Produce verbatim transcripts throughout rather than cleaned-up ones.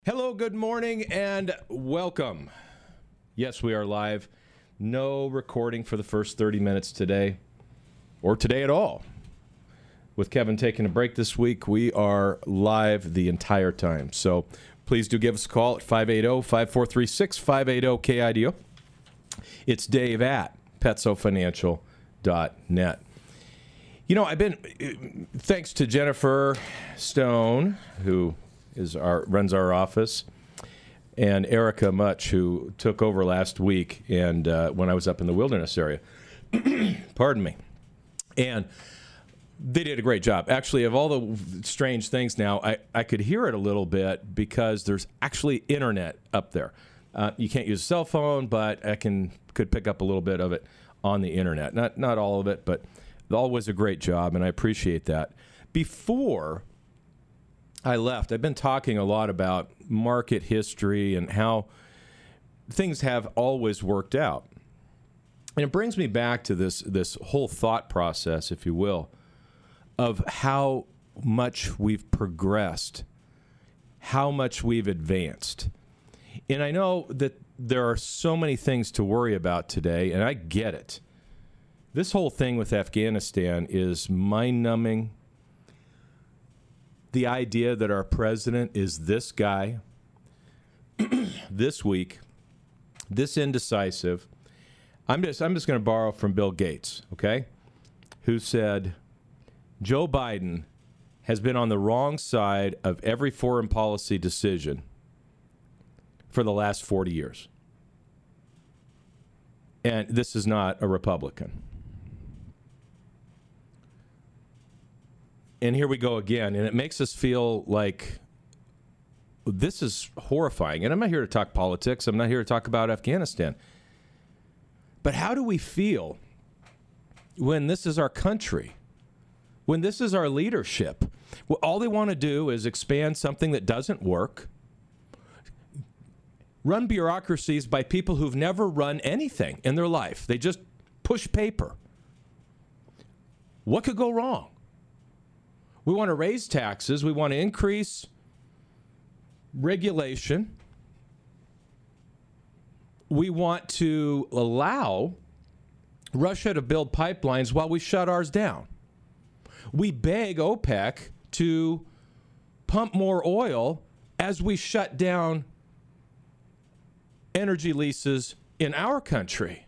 Hello, good morning, and welcome. Yes, we are live. No recording for the first thirty minutes today, or today at all. With Kevin taking a break this week, we are live the entire time. So please do give us a call at five eight zero, five four three six, five eight zero, K I D O. It's Dave at petso financial dot net. You know, I've been, thanks to Jennifer Stone, who is our runs our office, and Erica Much, who took over last week and uh, when I was up in the wilderness area. Pardon me. And they did a great job. Actually, of all the strange things now, I, I could hear it a little bit because there's actually internet up there. Uh, you can't use a cell phone, but I can could pick up a little bit of it on the internet. Not not all of it, but always a great job, and I appreciate that. Before I left, I've been talking a lot about market history and how things have always worked out. And it brings me back to this this whole thought process, if you will, of how much we've progressed, how much we've advanced. And I know that there are so many things to worry about today, and I get it. This whole thing with Afghanistan is mind-numbing. The idea that our president is this guy, this weak, this indecisive. I'm just I'm just going to borrow from Bill Gates, okay, who said Joe Biden has been on the wrong side of every foreign policy decision for the last forty years. And this is not a Republican. And here we go again, and it makes us feel like this is horrifying. And I'm not here to talk politics. I'm not here to talk about Afghanistan. But how do we feel when this is our country, when this is our leadership? Well, all they want to do is expand something that doesn't work, run bureaucracies by people who've never run anything in their life. They just push paper. What could go wrong? We want to raise taxes. We want to increase regulation. We want to allow Russia to build pipelines while we shut ours down. We beg OPEC to pump more oil as we shut down energy leases in our country.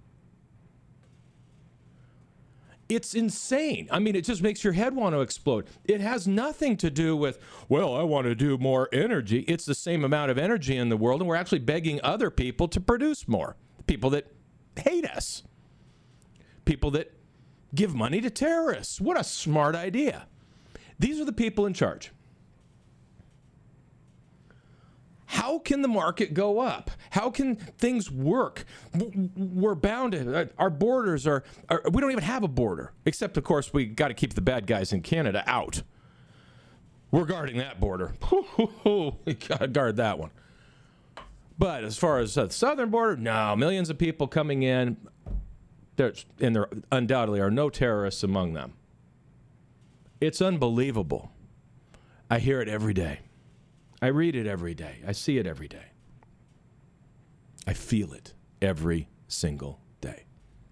It's insane. I mean, it just makes your head want to explode. It has nothing to do with, well, I want to do more energy. It's the same amount of energy in the world, and we're actually begging other people to produce more. People that hate us. People that give money to terrorists. What a smart idea. These are the people in charge. How can the market go up? How can things work? We're bound to, our borders are, are, we don't even have a border. Except, of course, we got to keep the bad guys in Canada out. We're guarding that border. We got to guard that one. But as far as the southern border, no, millions of people coming in. There's, and there undoubtedly are no terrorists among them. It's unbelievable. I hear it every day. I read it every day. I see it every day. I feel it every single day.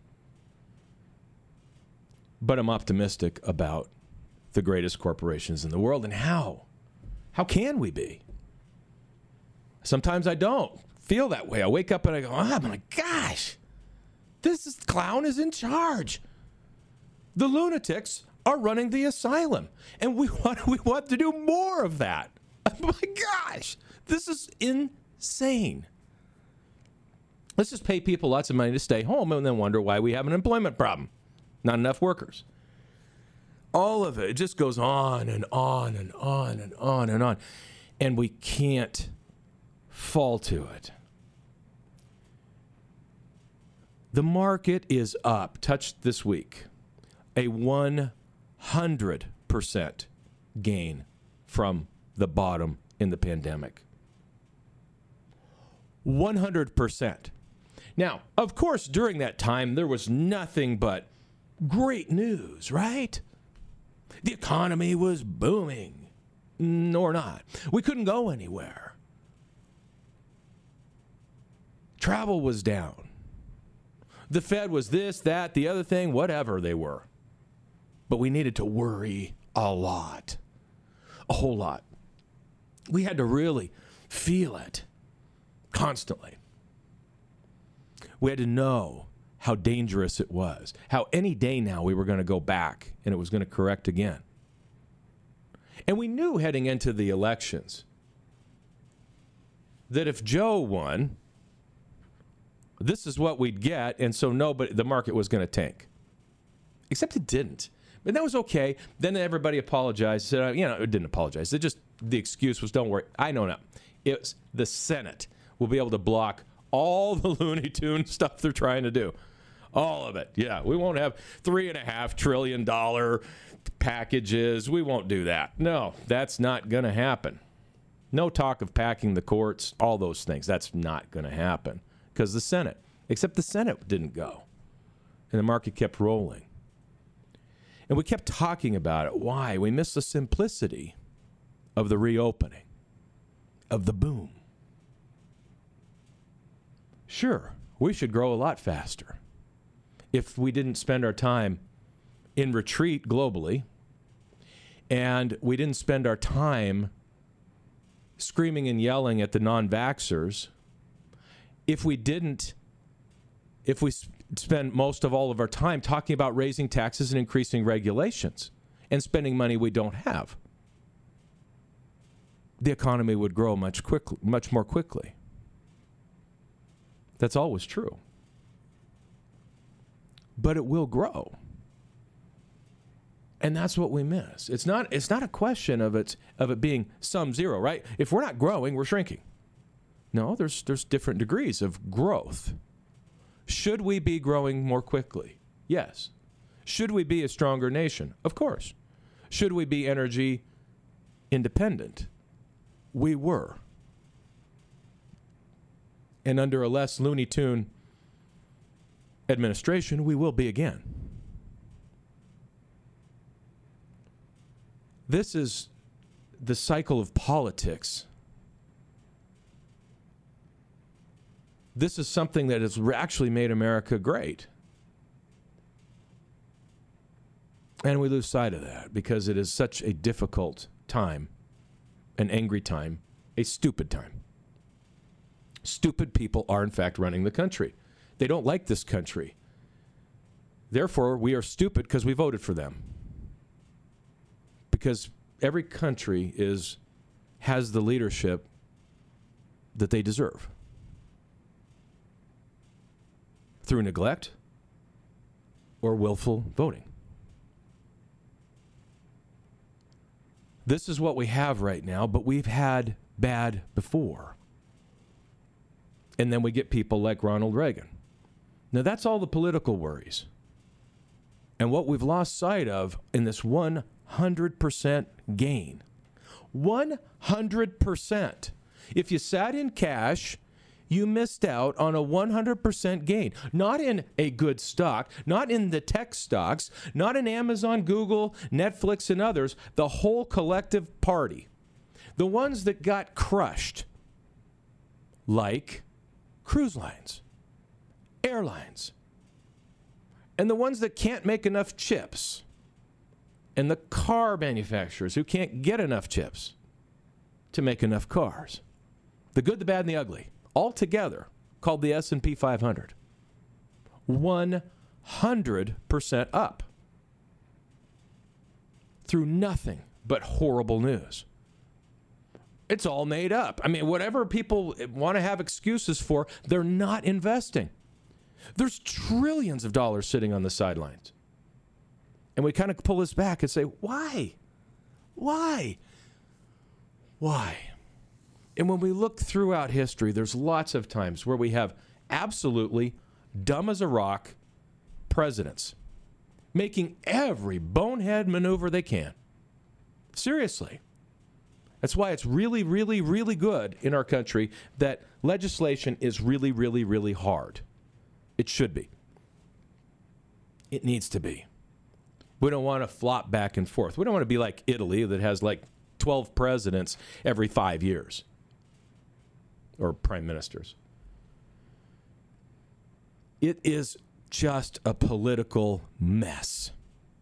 But I'm optimistic about the greatest corporations in the world. And how? How can we be? Sometimes I don't feel that way. I wake up and I go, oh my gosh, this is, clown is in charge. The lunatics are running the asylum. And we want, we want to do more of that. Oh my gosh, this is insane. Let's just pay people lots of money to stay home and then wonder why we have an employment problem. Not enough workers. All of it, it just goes on and on and on and on and on. And we can't fall to it. The market is up, touched this week, a one hundred percent gain from the bottom in the pandemic. one hundred percent. Now, of course, during that time, there was nothing but great news, right? The economy was booming, or not. We couldn't go anywhere. Travel was down. The Fed was this, that, the other thing, whatever they were. But we needed to worry a lot. A whole lot. We had to really feel it constantly. We had to know how dangerous it was, how any day now we were going to go back and it was going to correct again. And we knew heading into the elections that if Joe won, this is what we'd get, and so nobody, the market was going to tank. Except it didn't. But that was okay. Then everybody apologized. Said, you know, it didn't apologize. It just, the excuse was, don't worry. I know now. It's the Senate will be able to block all the Looney Tune stuff they're trying to do. All of it. Yeah, we won't have three and a half trillion dollar packages. We won't do that. No, that's not going to happen. No talk of packing the courts, all those things. That's not going to happen because the Senate, except the Senate didn't go. And the market kept rolling. And we kept talking about it. Why? We missed the simplicity of the reopening, of the boom. Sure, we should grow a lot faster if we didn't spend our time in retreat globally and we didn't spend our time screaming and yelling at the non-vaxxers, if we didn't, if we spend most of all of our time talking about raising taxes and increasing regulations and spending money we don't have, the economy would grow much quick, much more quickly. That's always true. But it will grow. And that's what we miss. It's not, it's not a question of it, of it being sum zero, right? If we're not growing, we're shrinking. No, there's, there's different degrees of growth. Should we be growing more quickly? Yes. Should we be a stronger nation? Of course. Should we be energy independent? We were. And under a less Looney Tune administration, we will be again. This is the cycle of politics. This is something that has actually made America great. And we lose sight of that because it is such a difficult time, an angry time, a stupid time. Stupid people are, in fact, running the country. They don't like this country. Therefore, we are stupid because we voted for them. Because every country is has the leadership that they deserve. Through neglect or willful voting. This is what we have right now, but we've had bad before. And then we get people like Ronald Reagan. Now, that's all the political worries. And what we've lost sight of in this one hundred percent gain. one hundred percent. If you sat in cash, you missed out on a one hundred percent gain. Not in a good stock, not in the tech stocks, not in Amazon, Google, Netflix, and others, the whole collective party. The ones that got crushed, like cruise lines, airlines, and the ones that can't make enough chips, and the car manufacturers who can't get enough chips to make enough cars. The good, the bad, and the ugly, all together, called the S and P five hundred. one hundred percent up through nothing but horrible news. It's all made up. I mean, whatever people want to have excuses for, they're not investing. There's trillions of dollars sitting on the sidelines. And we kind of pull this back and say, why? Why? Why? And when we look throughout history, there's lots of times where we have absolutely dumb as a rock presidents making every bonehead maneuver they can. Seriously. That's why it's really, really, really good in our country that legislation is really, really, really hard. It should be. It needs to be. We don't want to flop back and forth. We don't want to be like Italy that has like twelve presidents every five years. Or prime ministers. It is just a political mess.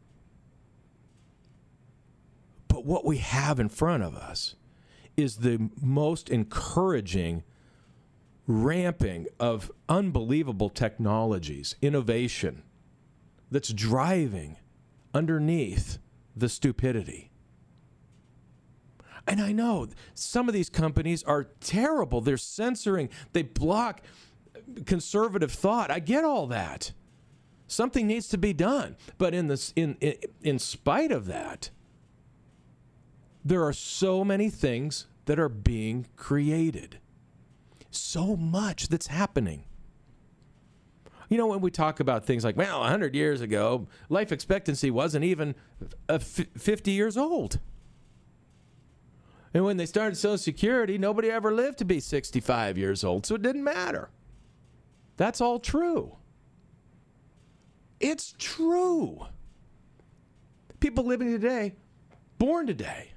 But what we have in front of us is the most encouraging ramping of unbelievable technologies, innovation that's driving underneath the stupidity. And I know some of these companies are terrible. They're censoring, they block conservative thought. I get all that. Something needs to be done. But in this, in, in, in spite of that, there are so many things that are being created. So much that's happening. You know, when we talk about things like, well, one hundred years ago, life expectancy wasn't even fifty years old. And when they started Social Security, nobody ever lived to be sixty-five years old, so it didn't matter. That's all true. It's true. People living today, born today,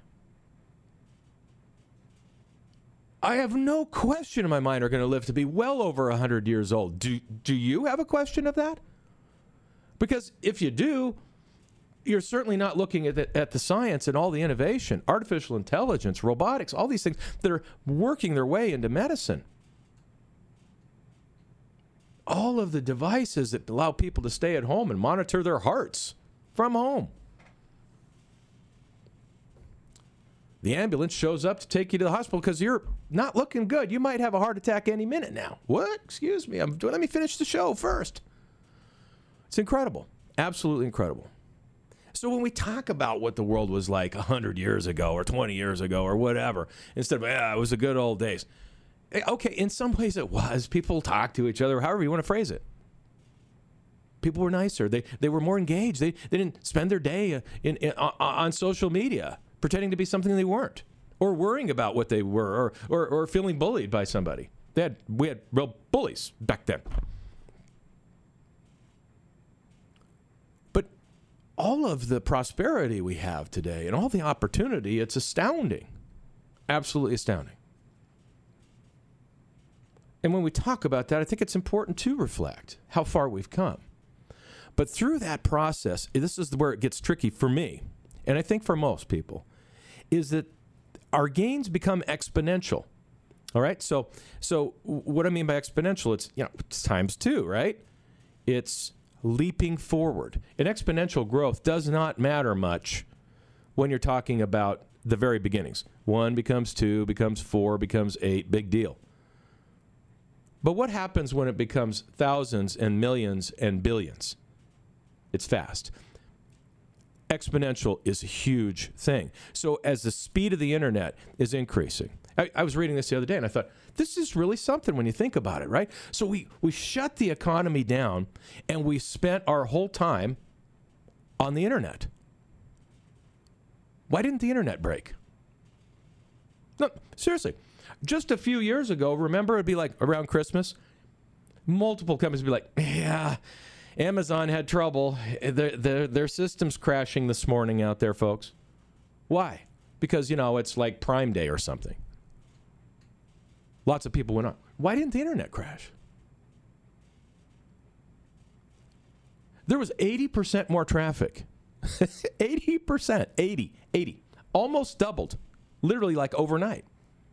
I have no question in my mind are going to live to be well over one hundred years old. Do, do you have a question of that? Because if you do, you're certainly not looking at the, at the science and all the innovation, artificial intelligence, robotics, all these things that are working their way into medicine. All of the devices that allow people to stay at home and monitor their hearts from home. The ambulance shows up to take you to the hospital because you're not looking good. You might have a heart attack any minute now. What? Excuse me. I'm, let me finish the show first. It's incredible. Absolutely incredible. So when we talk about what the world was like one hundred years ago or twenty years ago or whatever, instead of, yeah, it was the good old days. Okay, in some ways it was. People talked to each other, however you want to phrase it. People were nicer. They they were more engaged. They, they didn't spend their day in, in, on social media pretending to be something they weren't, or worrying about what they were, or, or, or feeling bullied by somebody. They had, we had real bullies back then. But all of the prosperity we have today and all the opportunity, it's astounding. Absolutely astounding. And when we talk about that, I think it's important to reflect how far we've come. But through that process, this is where it gets tricky for me, and I think for most people, is that our gains become exponential. All right? So so what I mean by exponential, it's, you know, it's times two, right? It's leaping forward. And exponential growth does not matter much when you're talking about the very beginnings. One becomes two, becomes four, becomes eight, big deal. But what happens when it becomes thousands and millions and billions? It's fast. Exponential is a huge thing. So as the speed of the internet is increasing, I, I was reading this the other day and I thought, this is really something when you think about it, right? So we, we shut the economy down and we spent our whole time on the internet. Why didn't the internet break? No, seriously. Just a few years ago, remember, it'd be like around Christmas, multiple companies would be like, yeah, Amazon had trouble. Their, their, their system's crashing this morning out there, folks. Why? Because, you know, it's like Prime Day or something. Lots of people went on. Why didn't the internet crash? There was eighty percent more traffic. eighty percent. eighty. eighty. Almost doubled. Literally like overnight.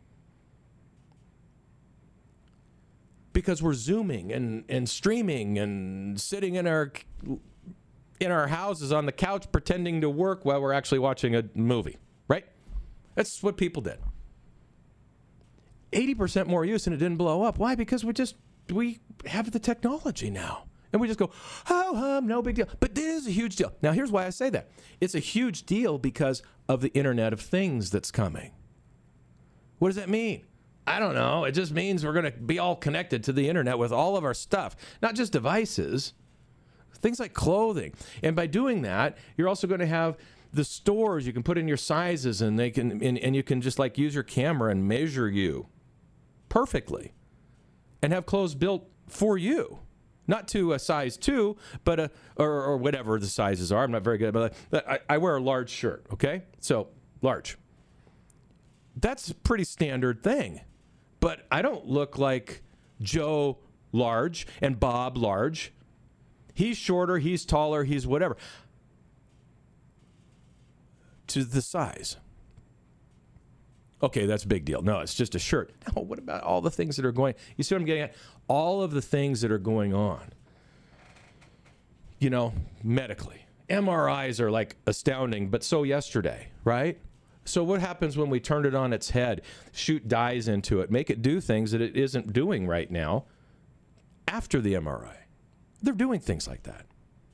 Because we're Zooming and, and streaming and sitting in our in our houses on the couch pretending to work while we're actually watching a movie, right? That's what people did. eighty percent more use and it didn't blow up. Why? Because we just, we have the technology now. And we just go, oh, hum, no big deal. But this is a huge deal. Now, here's why I say that. It's a huge deal because of the Internet of Things that's coming. What does that mean? I don't know. It just means we're going to be all connected to the internet with all of our stuff, not just devices, things like clothing. And by doing that, you're also going to have the stores you can put in your sizes, and they can and, and you can just like use your camera and measure you perfectly and have clothes built for you. Not to a size two, but a or, or whatever the sizes are. I'm not very good, but I, I wear a large shirt, okay? So large. That's a pretty standard thing. But I don't look like Joe large and Bob large. He's shorter, he's taller, he's whatever. To the size. Okay, that's a big deal. No, it's just a shirt. No, what about all the things that are going? You see what I'm getting at? All of the things that are going on. You know, medically. M R Is are like astounding, but so yesterday, right? So what happens when we turn it on its head, shoot dyes into it, make it do things that it isn't doing right now after the M R I? They're doing things like that.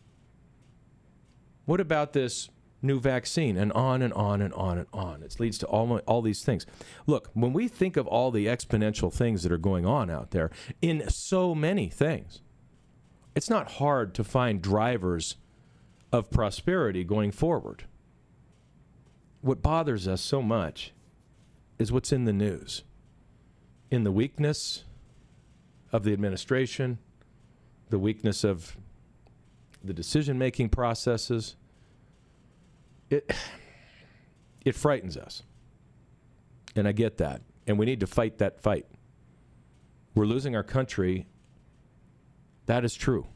What about this new vaccine? And on and on and on and on. It leads to all, all these things. Look, when we think of all the exponential things that are going on out there in so many things, it's not hard to find drivers of prosperity going forward. What bothers us so much is what's in the news. In the weakness of the administration, the weakness of the decision-making processes, it it frightens us. And I get that. And we need to fight that fight. We're losing our country. That is true.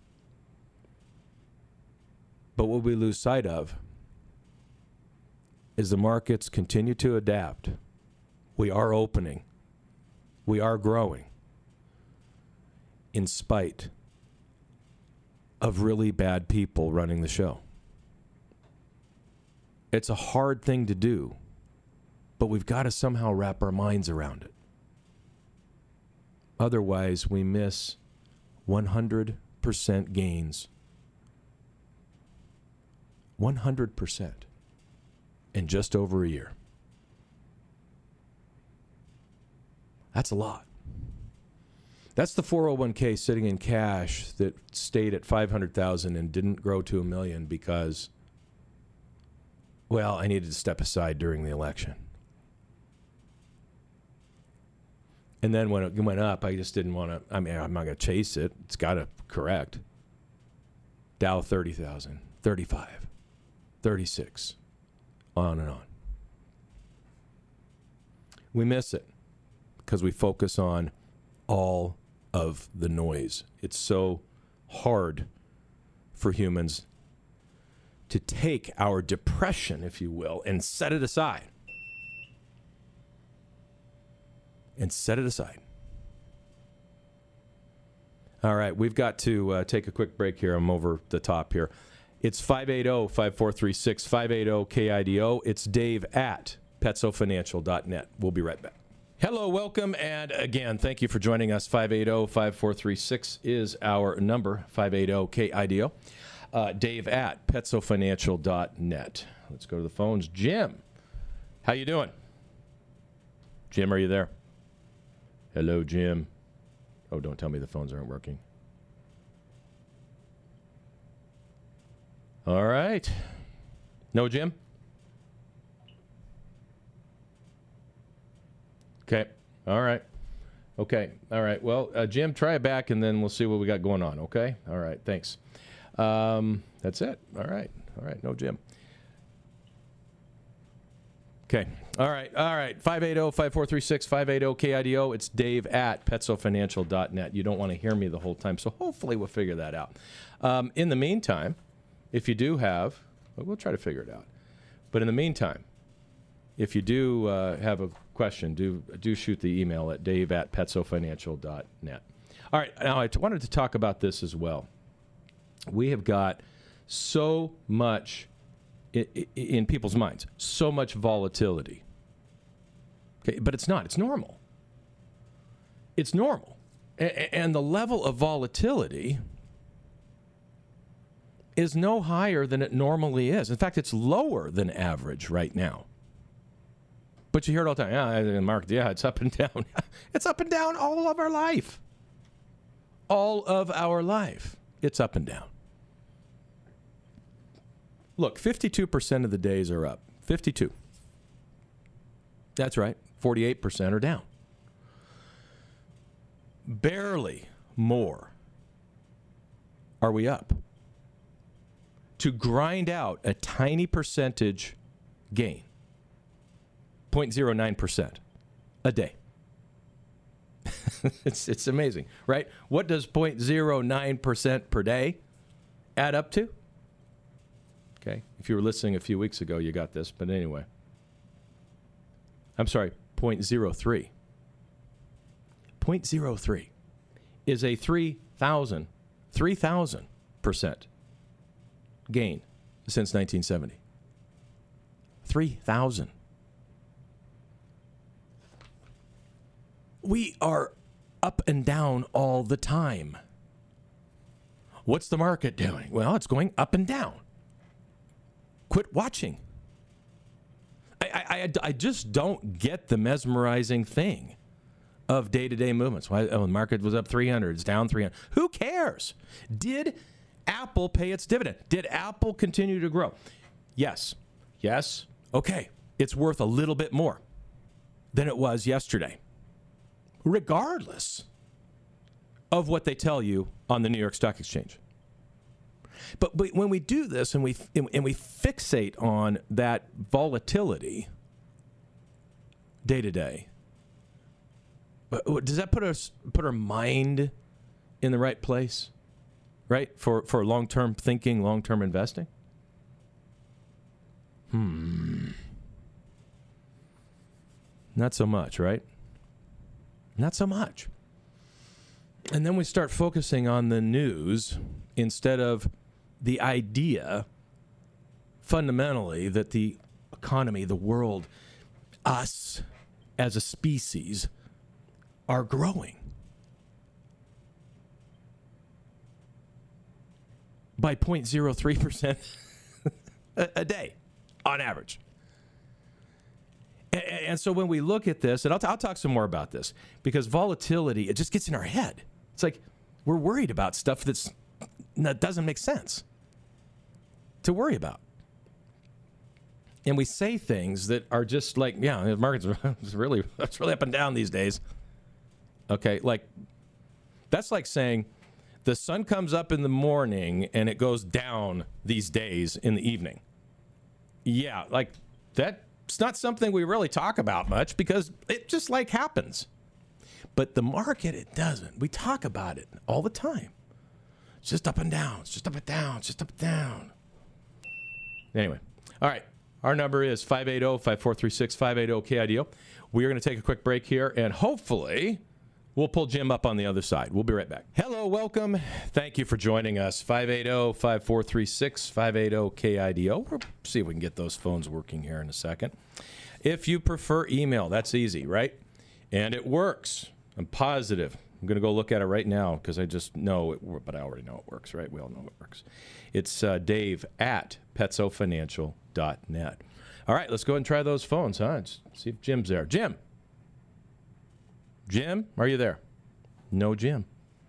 But what we lose sight of is the markets continue to adapt. We are opening. We are growing. In spite of really bad people running the show. It's a hard thing to do, but we've got to somehow wrap our minds around it. Otherwise, we miss one hundred percent gains. one hundred percent in just over a year. That's a lot. That's the four oh one k sitting in cash that stayed at five hundred thousand dollars and didn't grow to a million because, well, I needed to step aside during the election. And then when it went up, I just didn't want to, I mean, I'm not going to chase it. It's got to correct. Dow thirty thousand, thirty-five, thirty-six, on and on. We miss it because we focus on all of the noise. It's so hard for humans to take our depression, if you will, and set it aside. And set it aside. All right, we've got to uh, take a quick break here. I'm over the top here. It's five eight zero, five four three six, five eight zero K I D O. It's Dave at petso financial dot net. We'll be right back. Hello, welcome, and again, thank you for joining us. five eight zero, five four three six is our number, five eight zero K I D O. Uh, Dave at petso financial dot net. Let's go to the phones. Jim, how you doing? Jim, are you there? Hello, Jim. Oh, don't tell me the phones aren't working. All right. No, Jim? Okay. All right. Okay. All right. Well, uh, Jim, try it back, and then we'll see what we got going on, okay? All right. Thanks. Um, that's it. All right. All right. No, Jim. Okay. All right. All right. five eight zero, five four three six, five eight zero K I D O. It's Dave at petso financial dot net. You don't want to hear me the whole time, so hopefully we'll figure that out. Um, in the meantime, if you do have, well, we'll try to figure it out. But in the meantime, if you do uh, have a question, do do shoot the email at dave at petso financial dot net. All right. Now, I t- wanted to talk about this as well. We have got so much in people's minds, so much volatility. Okay, but it's not. It's normal. It's normal. And the level of volatility is no higher than it normally is. In fact, it's lower than average right now. But you hear it all the time. Yeah, the market, yeah, it's up and down. It's up and down all of our life. All of our life. It's up and down. Look, fifty-two percent of the days are up. fifty-two. That's right. forty-eight percent are down. Barely more are we up. To grind out a tiny percentage gain, zero point zero nine percent a day. it's it's amazing, right? What does zero point zero nine percent per day add up to? Okay, if you were listening a few weeks ago, you got this. But anyway, I'm sorry, zero point zero three. zero point zero three is a three thousand percent gain since nineteen seventy. three thousand. We are up and down all the time. What's the market doing? Well, it's going up and down. Quit watching. I, I, I just don't get the mesmerizing thing of day-to-day movements. Why? Oh, the market was up three hundred, it's down three hundred. Who cares? Did Apple pay its dividend? Did Apple continue to grow? Yes. Yes. Okay. It's worth a little bit more than it was yesterday, regardless of what they tell you on the New York Stock Exchange. But, but when we do this and we and we fixate on that volatility day to day, does that put us put our mind in the right place, right? For for long-term thinking, long-term investing? Hmm. Not so much, right? Not so much. And then we start focusing on the news instead of the idea, fundamentally, that the economy, the world, us as a species are growing by zero point zero three percent a day on average. And, and so when we look at this, and I'll, t- I'll talk some more about this, because volatility, it just gets in our head. It's like we're worried about stuff that's that doesn't make sense to worry about. And we say things that are just like, yeah, the market's really, it's really up and down these days. Okay, like, that's like saying the sun comes up in the morning and it goes down these days in the evening. Yeah, like, that's not something we really talk about much because it just, like, happens. But the market, it doesn't. We talk about it all the time. It's just up and down. It's just up and down. It's just up and down. Anyway, all right. Our number is five eight zero, five four three six, five eight zero K I D O. We are going to take a quick break here, and hopefully we'll pull Jim up on the other side. We'll be right back. Hello, welcome. Thank you for joining us. five eight zero, five four three six, five eight zero K I D O. We'll see if we can get those phones working here in a second. If you prefer email, that's easy, right? And it works. I'm positive. I'm going to go look at it right now because I just know it, but I already know it works, right? We all know it works. It's uh, Dave at Petso Financial dot net. All right, let's go ahead and try those phones, huh? Let's see if Jim's there. Jim. Jim, are you there? No Jim.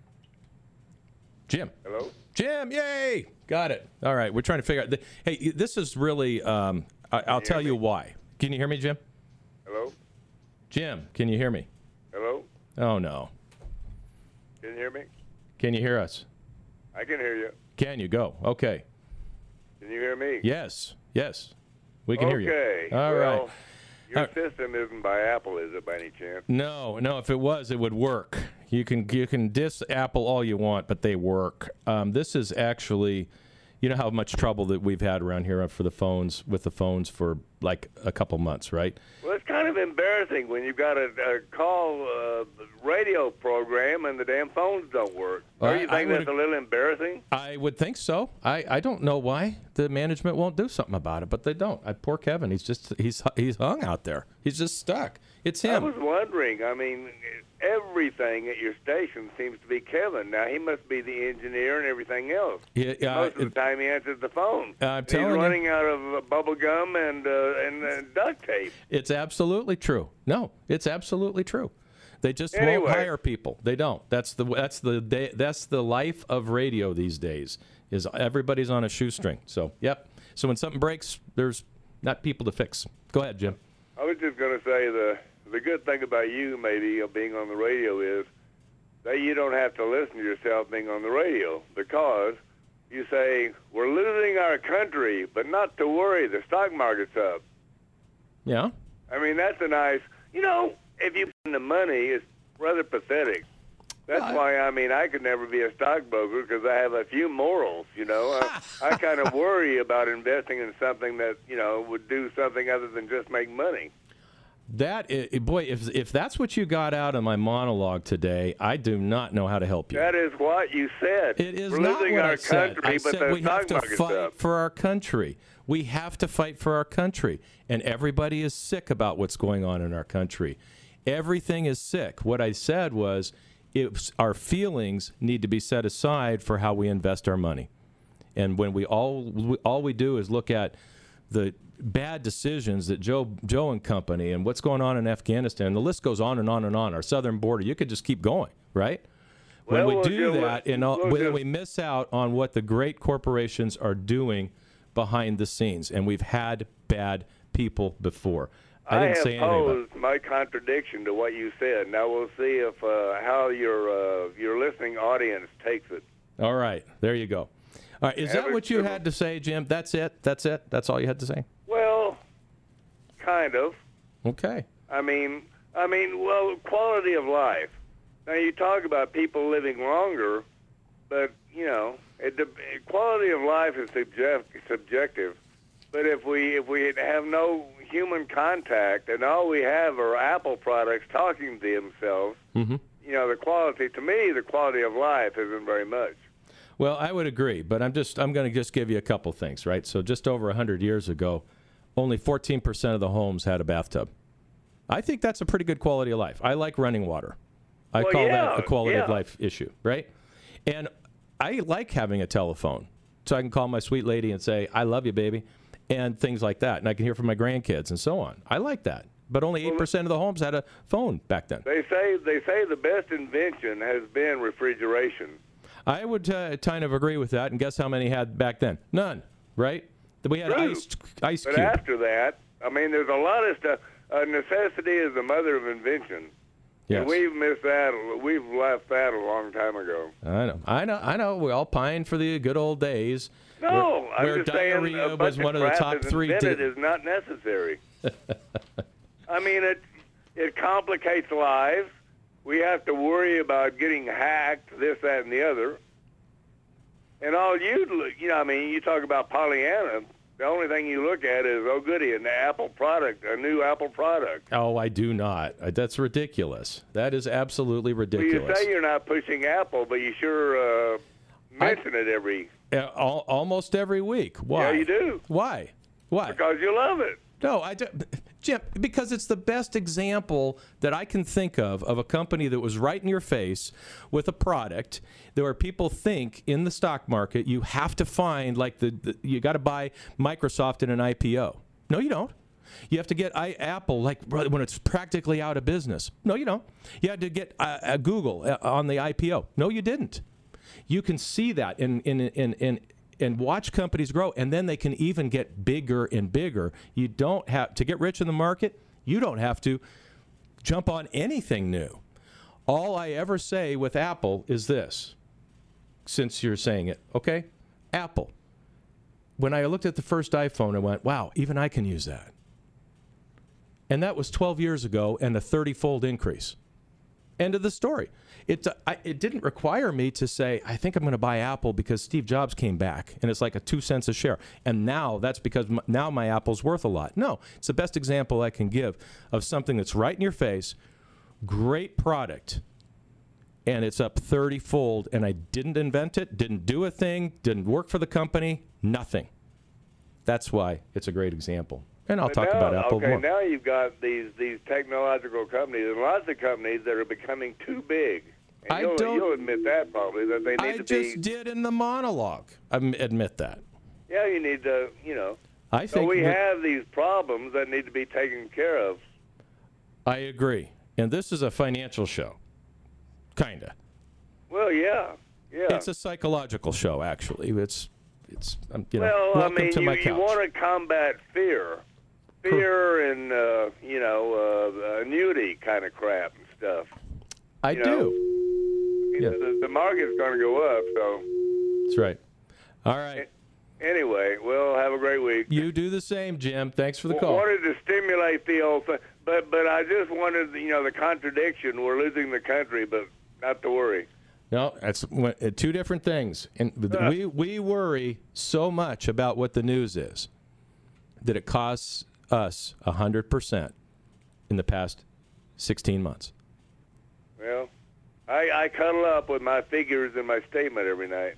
Jim. Hello? Jim, yay! Got it. All right, we're trying to figure out. The, hey, this is really, um, I, I'll tell you why. Can you hear me, Jim? Hello? Jim, can you hear me? Hello? Oh, no. Can you hear me? Can you hear us? I can hear you. Can you? Go. Okay. Can you hear me? Yes. Yes. We can okay. hear you. All well, right. Your All system isn't by Apple, is it, by any chance? No, no. If it was, it would work. You can you can diss Apple all you want, but they work. Um, this is actually, you know how much trouble that we've had around here for the phones with the phones for like a couple months, right? Well, it's kind of embarrassing when you've got a, a call uh, radio program and the damn phones don't work. Well, Don't you I- I think that's would- a little embarrassing? I would think so. I, I don't know why the management won't do something about it, but they don't. I, poor Kevin. He's just he's he's hung out there. He's just stuck. It's I him. was wondering. I mean, everything at your station seems to be Kevin. Now, he must be the engineer and everything else. Yeah, yeah, Most I- of the time he answers the phone. I'm And telling he's you. running out of uh, bubble gum and, uh, and uh, duct tape. It's absolutely true. No, it's absolutely true. They just Anyway. won't hire people. They don't. That's the that's the day, that's the life of radio these days. Is everybody's on a shoestring. So, yep. So when something breaks, there's not people to fix. Go ahead, Jim. I was just going to say the the good thing about you, maybe, of being on the radio is that you don't have to listen to yourself being on the radio because you say, we're losing our country, but not to worry, the stock market's up. Yeah. I mean, that's a nice, you know, if you put in the money, it's rather pathetic. That's Well, I- why, I mean, I could never be a stockbroker because I have a few morals, you know. I, I kind of worry about investing in something that, you know, would do something other than just make money. That is, boy, if if that's what you got out of my monologue today, I do not know how to help you. That is what you said. It is We're not losing what our I said. country, I but said the we have stock to market's fight up. for our country. We have to fight for our country, and everybody is sick about what's going on in our country. Everything is sick. What I said was, it's, our feelings need to be set aside for how we invest our money. And when we all all we do is look at the bad decisions that Joe Joe and company and what's going on in Afghanistan, the list goes on and on and on. Our southern border, you could just keep going, right? When Well, we we'll do do that, it. and all, We'll when just- we miss out on what the great corporations are doing behind the scenes, and we've had bad people before. I didn't have say anything about it. posed my contradiction to what you said. Now we'll see if uh, how your uh, your listening audience takes it. All right, there you go. All right, is Have that a what you good had to say, Jim? That's it? That's it? That's all you had to say? Well, kind of. Okay. I mean, I mean, well, quality of life. Now you talk about people living longer, but you know, it, the quality of life is subject, subjective. But if we if we have no human contact and all we have are Apple products talking to themselves, Mm-hmm. you know, the quality to me, the quality of life isn't very much. Well, I would agree, but I'm just I'm going to just give you a couple things, right? So just over one hundred years ago, only fourteen percent of the homes had a bathtub. I think that's a pretty good quality of life. I like running water. I Well, call yeah, that a quality of yeah. life issue, right? And I like having a telephone so I can call my sweet lady and say, I love you, baby, and things like that. And I can hear from my grandkids and so on. I like that. But only eight percent of the homes had a phone back then. They say they say the best invention has been refrigeration. I would uh, kind of agree with that. And guess how many had back then? None, right? We had True. ice, ice But cube. after that, I mean, there's a lot of stuff. Uh, necessity is the mother of invention. Yes. And we've missed that. We've left that a long time ago. I know, I know, I know. We all pine for the good old days. No, where, I'm where just saying diarrhea a was bunch one of of the crap top is three. invented Di- is not necessary. I mean, it it complicates lives. We have to worry about getting hacked, this, that, and the other. And all you, you know, I mean, you talk about Pollyanna. The only thing you look at is, oh, goody, an Apple product, a new Apple product. oh, I do not. Uh, That's ridiculous. That is absolutely Well, ridiculous. you say you're not pushing Apple, but you sure uh, mention it every. Uh, al- almost every week. Why? Yeah, you do. Why? Why? Because you love it. No, I do, Jim, because it's the best example that I can think of of a company that was right in your face with a product that where people think in the stock market you have to find like the, the you got to buy Microsoft in an I P O. No, you don't. You have to get I, Apple like when it's practically out of business. No, you don't. You had to get uh, uh, Google uh, on the I P O. No, you didn't. You can see that in in in in. and watch companies grow, and then they can even get bigger and bigger. You don't have to get rich in the market. You don't have to jump on anything new. All I ever say with Apple is this, since you're saying it, okay? Apple. When I looked at the first iPhone, I went, wow, even I can use that. And that was twelve years ago and a thirty-fold increase. End of the story. It, uh, I, it didn't require me to say, I think I'm going to buy Apple because Steve Jobs came back and it's like a two cents a share. And now that's because m- now my Apple's worth a lot. No, it's the best example I can give of something that's right in your face, great product, and it's up thirty-fold. And I didn't invent it, didn't do a thing, didn't work for the company, nothing. That's why it's a great example. And I'll But talk now, about Apple okay, more. now you've got these these technological companies, and lots of companies that are becoming too big. And I you'll, don't- you'll admit that probably that they need I to just be. did in the monologue. I admit that. Yeah, you need to, you know. I So think we that- have these problems that need to be taken care of. I agree. And this is a financial show. Kinda. Well, yeah, yeah. It's a psychological show, actually. It's, it's, um, you know, well, I welcome mean, to you, my you couch. want to combat fear, fear and uh, you know uh, annuity kind of crap and stuff. I you do. know. Yeah. The, the market's going to go up, so. That's right. All right. Anyway, well, have a great week. You do the same, Jim. Thanks for the W- call. Wanted to stimulate the old thing. but but I just wanted, you know, the contradiction. We're losing the country, but not to worry. No, that's two different things. And Uh. we we worry so much about what the news is that it costs us one hundred percent in the past sixteen months. Well, I, I cuddle up with my figures and my statement every night.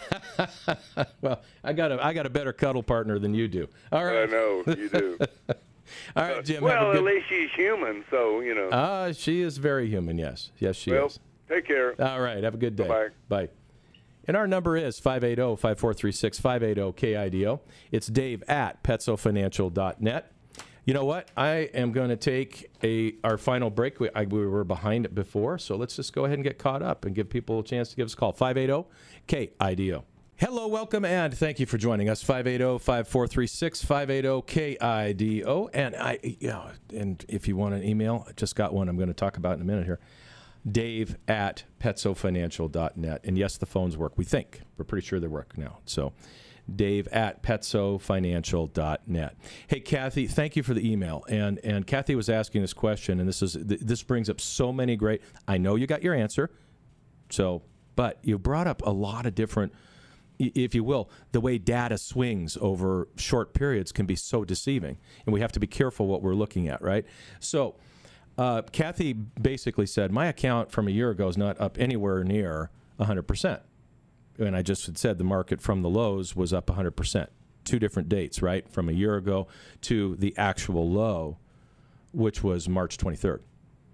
Well, I got a I got a better cuddle partner than you do. All right. I know, you do. All right, Jim. Well, have a good... at least she's human, so, you know. Uh, she is very human, yes. Yes, she well, is. take care. All right. Have a good day. Bye-bye. Bye. And our number is five eight zero, five four three six, five eight zero, K I D O. It's Dave at petso financial dot net. You know what? I am going to take a our final break. We, I, we were behind it before, so let's just go ahead and get caught up and give people a chance to give us a call. five eight zero, K I D O. Hello, welcome, and thank you for joining us. five eight zero, five four three six, five eight zero, K I D O. And I, you know, and if you want an email, I just got one I'm going to talk about in a minute here. Dave at petso financial dot net. And yes, the phones work. We think. We're pretty sure they work now. So Dave at petso financial dot net. Hey, Kathy, thank you for the email. And and Kathy was asking this question, and this is this brings up so many great. I know you got your answer. So, but you brought up a lot of different, if you will, the way data swings over short periods can be so deceiving, and we have to be careful what we're looking at, right? So, uh, Kathy basically said, my account from a year ago is not up anywhere near one hundred percent. And I just had said the market from the lows was up one hundred percent. Two different dates, right? From a year ago to the actual low, which was March twenty-third.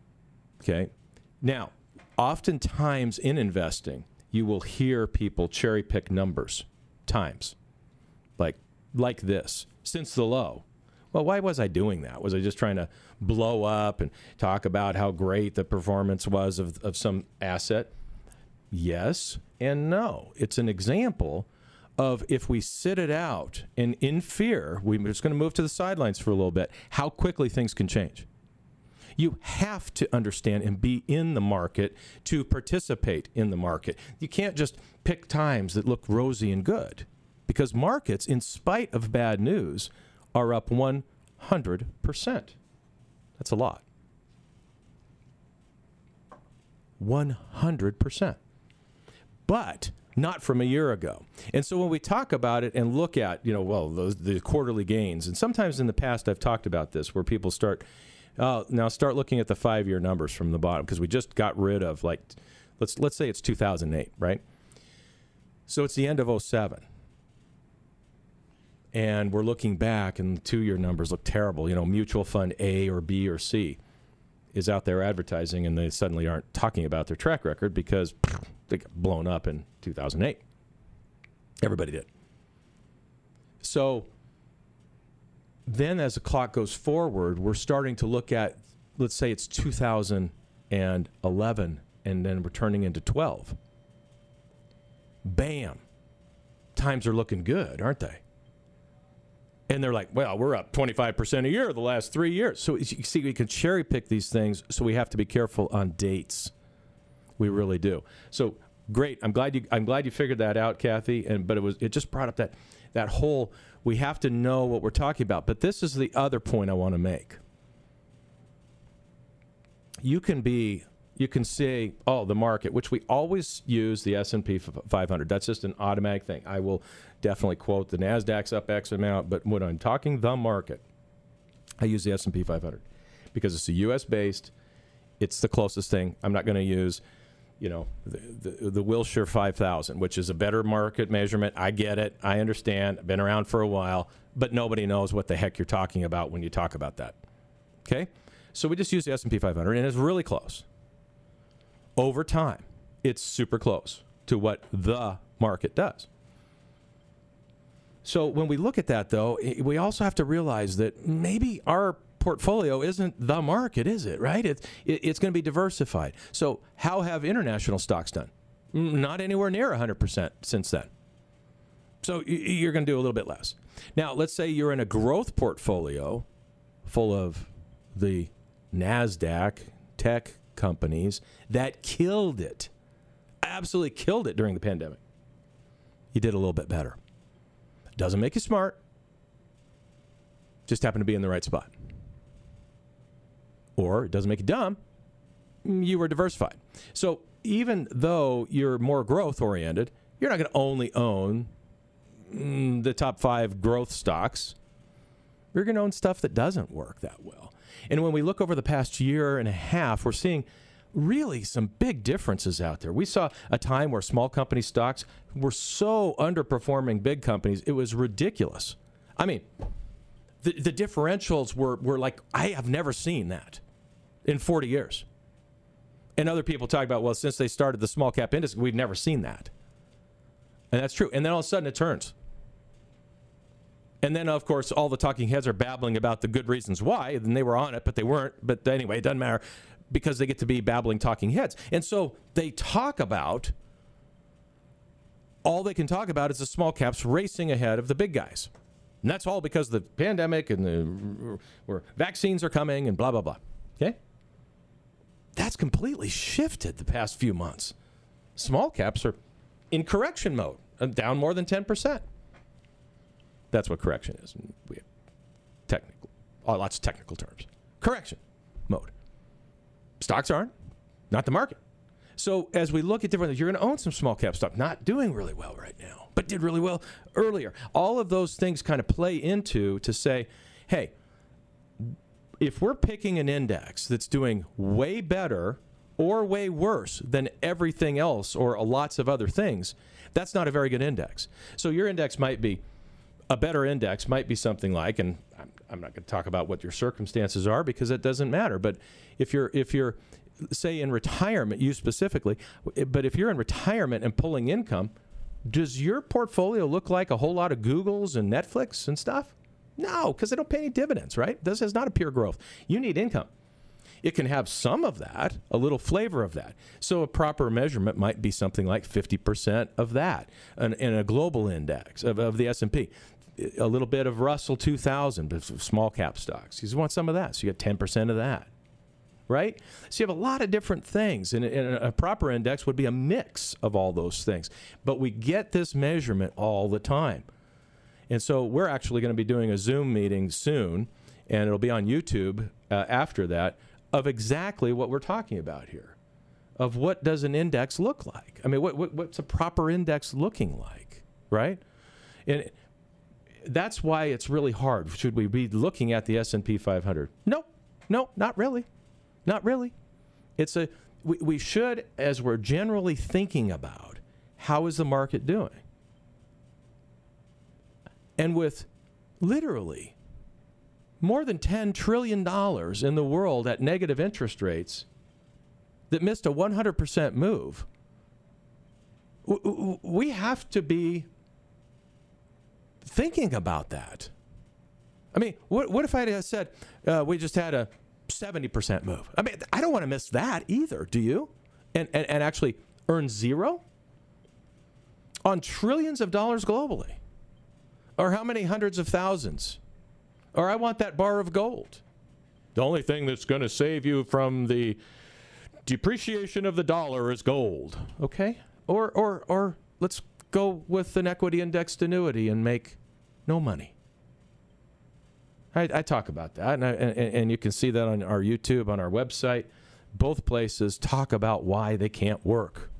Okay? Now, oftentimes in investing, you will hear people cherry pick numbers, times, like like this, since the low. Well, why was I doing that? Was I just trying to blow up and talk about how great the performance was of, of some asset? Yes and no. It's an example of if we sit it out and in fear, we're just going to move to the sidelines for a little bit, how quickly things can change. You have to understand and be in the market to participate in the market. You can't just pick times that look rosy and good, because markets, in spite of bad news, are up one hundred percent. That's a lot. one hundred percent. But not from a year ago. And so when we talk about it and look at, you know, well, those, the quarterly gains, and sometimes in the past I've talked about this, where people start, uh, now start looking at the five-year numbers from the bottom, because we just got rid of, like, let's let's say it's two thousand eight, right? So it's the end of oh seven. And we're looking back, and the two-year numbers look terrible. You know, mutual fund A or B or C is out there advertising, and they suddenly aren't talking about their track record because pff, they got blown up in two thousand eight. Everybody did. So then as the clock goes forward, we're starting to look at, let's say it's two thousand eleven, and then we're turning into twelve. Bam. Times are looking good, aren't they? And they're like, well, we're up twenty-five percent a year the last three years. So you see, we can cherry pick these things, so we have to be careful on dates. We really do. So great. I'm glad you I'm glad you figured that out, Kathy. And but it was it just brought up that that whole, we have to know what we're talking about. But this is the other point I want to make. You can be you can say, oh, the market, which we always use the S and P five hundred. That's just an automatic thing. I will definitely quote the NASDAQ's up X amount, but when I'm talking the market, I use the S and P five hundred because it's a U S based. It's the closest thing. I'm not going to use, you know, the, the, the Wilshire five thousand, which is a better market measurement. I get it. I understand. I've been around for a while, but nobody knows what the heck you're talking about when you talk about that. Okay? So we just use the S and P five hundred, and it's really close. Over time, it's super close to what the market does. So when we look at that, though, we also have to realize that maybe our portfolio isn't the market, is it, right? It, it, it's going to be diversified. So how have international stocks done? Not anywhere near one hundred percent since then. So you're going to do a little bit less. Now, let's say you're in a growth portfolio full of the NASDAQ tech companies that killed it, absolutely killed it during the pandemic. You did a little bit better. Doesn't make you smart. Just happen to be in the right spot. or it doesn't make you dumb, you were diversified. So even though you're more growth oriented, you're not going to only own mm, the top five growth stocks. You're going to own stuff that doesn't work that well. And when we look over the past year and a half, we're seeing really some big differences out there. We saw a time where small company stocks were so underperforming big companies, it was ridiculous. I mean, the, the differentials were, were like, I have never seen that in forty years. And other people talk about, well, since they started the small cap index, we've never seen that. And that's true. And then all of a sudden it turns. And then, of course, all the talking heads are babbling about the good reasons why. And they were on it, but they weren't. But anyway, it doesn't matter because they get to be babbling talking heads. And so they talk about, all they can talk about is the small caps racing ahead of the big guys. And that's all because of the pandemic and the where vaccines are coming and blah, blah, blah. Okay? That's completely shifted the past few months. Small caps are in correction mode, down more than ten percent. That's what correction is. We have technical, oh, lots of technical terms. Correction mode. Stocks aren't, not the market. So as we look at different things, you're going to own some small cap stock, not doing really well right now, but did really well earlier. All of those things kind of play into to say, hey, if we're picking an index that's doing way better or way worse than everything else or lots of other things, that's not a very good index. So your index might be, a better index might be something like, and I'm, I'm not going to talk about what your circumstances are because it doesn't matter, but if you're, if you're, say in retirement, you specifically, but if you're in retirement and pulling income, does your portfolio look like a whole lot of Googles and Netflix and stuff? No, because they don't pay any dividends, right? This is not a pure growth. You need income. It can have some of that, a little flavor of that. So a proper measurement might be something like fifty percent of that in, in a global index of, of the S and P. A little bit of Russell two thousand, small cap stocks. You want some of that, so you get ten percent of that, right? So you have a lot of different things, and, and a proper index would be a mix of all those things. But we get this measurement all the time. And so we're actually going to be doing a Zoom meeting soon, and it'll be on YouTube uh, after that, of exactly what we're talking about here, of what does an index look like. I mean, what, what what's a proper index looking like, right? And that's why it's really hard. Should we be looking at the S and P five hundred? No, no, not really. Not really. It's a we, we should, as we're generally thinking about, how is the market doing? And with literally more than ten trillion dollars in the world at negative interest rates that missed a one hundred percent move, we have to be thinking about that. I mean, what, what if I had said uh, we just had a seventy percent move? I mean, I don't want to miss that either, do you? And, and, and actually earn zero on trillions of dollars globally. Or how many hundreds of thousands? Or I want that bar of gold. The only thing that's going to save you from the depreciation of the dollar is gold. Okay? Or or or let's go with an equity indexed annuity and make no money. I, I talk about that, and, I, and, and you can see that on our YouTube, on our website. Both places talk about why they can't work.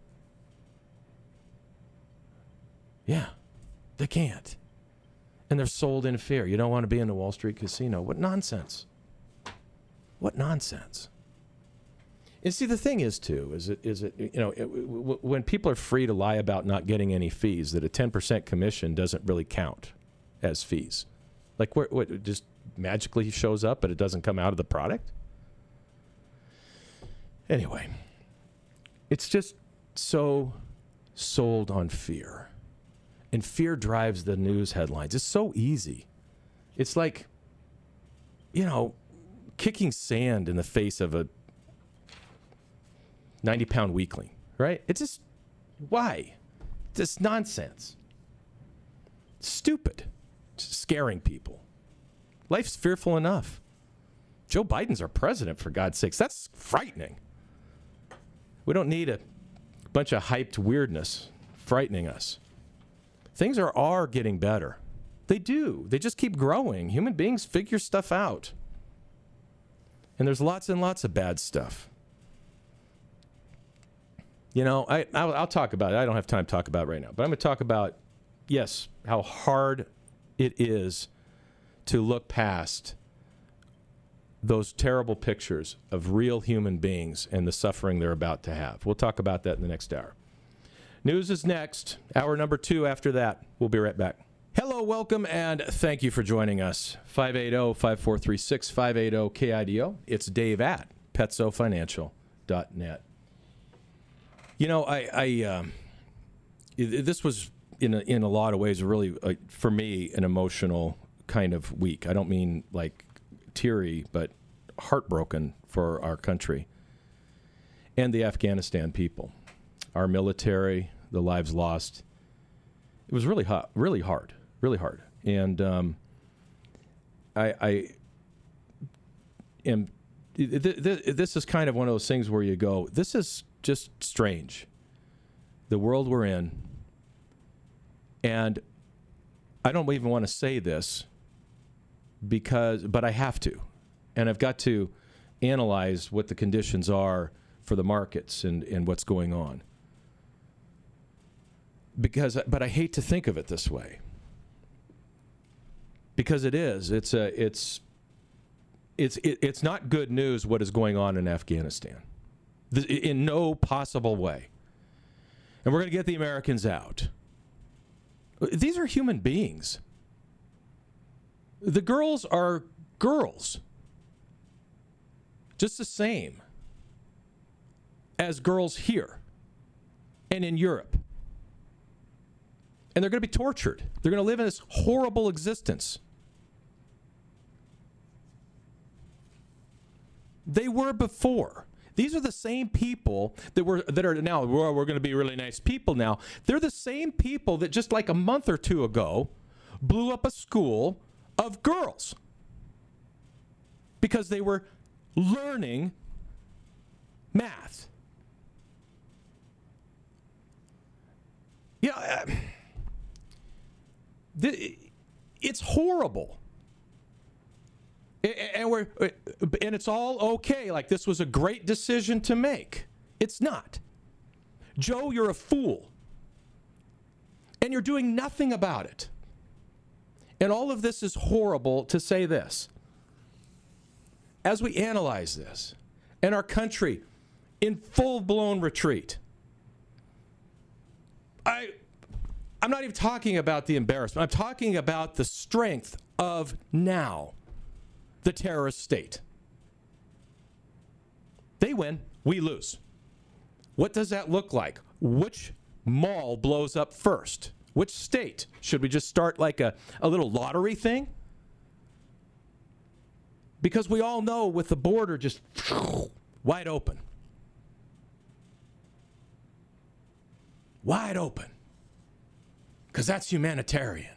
Yeah, they can't. And they're sold in fear. You don't want to be in the Wall Street casino. What nonsense. What nonsense. And see, the thing is, too, is it, is it you know, it, w- when people are free to lie about not getting any fees, that a ten percent commission doesn't really count as fees. Like, where, what, it just magically shows up, but it doesn't come out of the product? Anyway, it's just so sold on fear. And fear drives the news headlines. It's so easy. It's like, you know, kicking sand in the face of a ninety-pound weakling, right? It's just, why? It's just nonsense. Stupid. Just scaring people. Life's fearful enough. Joe Biden's our president, for God's sakes. That's frightening. We don't need a bunch of hyped weirdness frightening us. Things are, are getting better. They do. They just keep growing. Human beings figure stuff out. And there's lots and lots of bad stuff. You know, I, I'll, I'll talk about it. I don't have time to talk about it right now. But I'm going to talk about, yes, how hard it is to look past those terrible pictures of real human beings and the suffering they're about to have. We'll talk about that in the next hour. News is next. Hour number two after that. We'll be right back. Hello, welcome, and thank you for joining us. five eight zero, five four three six, five eight zero, K I D O. It's Dave at petso financial dot net. You know, I, I um, this was in a, in a lot of ways really, uh, for me, an emotional kind of week. I don't mean like teary, but heartbroken for our country and the Afghanistan people, our military, the lives lost. It was really hot, really hard, really hard. And um, I, I am. Th- th- this is kind of one of those things where you go, this is just strange, the world we're in. And I don't even want to say this because, but I have to. And I've got to analyze what the conditions are for the markets and, and what's going on. Because, but I hate to think of it this way. Because it is. It's a, it's, it's, it, it's not good news what is going on in Afghanistan. In no possible way. And we're going to get the Americans out. These are human beings. The girls are girls. Just the same as girls here and in Europe. And they're going to be tortured. They're going to live in this horrible existence. They were before. These are the same people that were that are now, well, we're going to be really nice people now. They're the same people that just like a month or two ago blew up a school of girls because they were learning math. Yeah, you know, it's horrible. And we're and it's all okay. Like this was a great decision to make. It's not. Joe, you're a fool. And you're doing nothing about it. And all of this is horrible to say this. As we analyze this, and our country in full-blown retreat, I, I'm not even talking about the embarrassment. I'm talking about the strength of now. The terrorist state. They win, we lose. What does that look like? Which mall blows up first? Which state? Should we just start like a, a little lottery thing? Because we all know with the border just wide open. Wide open. Because that's humanitarian.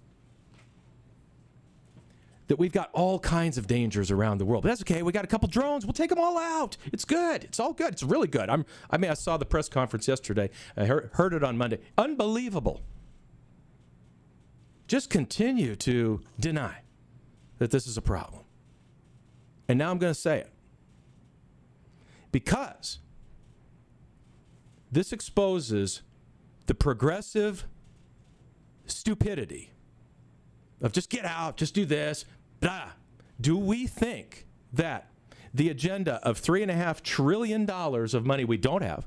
That we've got all kinds of dangers around the world. But that's okay. We got a couple drones. We'll take them all out. It's good. It's all good. It's really good. I'm, I mean, I saw the press conference yesterday. I heard, heard it on Monday. Unbelievable. Just continue to deny that this is a problem. And now I'm going to say it. Because this exposes the progressive stupidity of just get out, just do this, blah. Do we think that the agenda of three and a half trillion dollars of money we don't have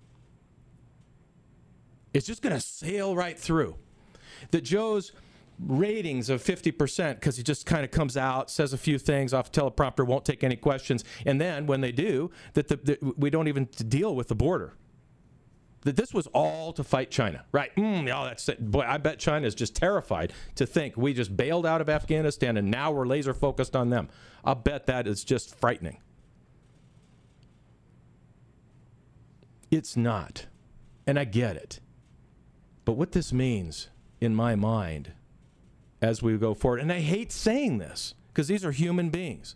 is just going to sail right through? That Joe's ratings of fifty percent, because he just kind of comes out, says a few things off teleprompter, won't take any questions, and then when they do, that the, the, we don't even deal with the border. That this was all to fight China, right? Mm, oh, that's it. Boy, I bet China is just terrified to think we just bailed out of Afghanistan and now we're laser focused on them. I'll bet that is just frightening. It's not, and I get it. But what this means in my mind as we go forward, and I hate saying this because these are human beings,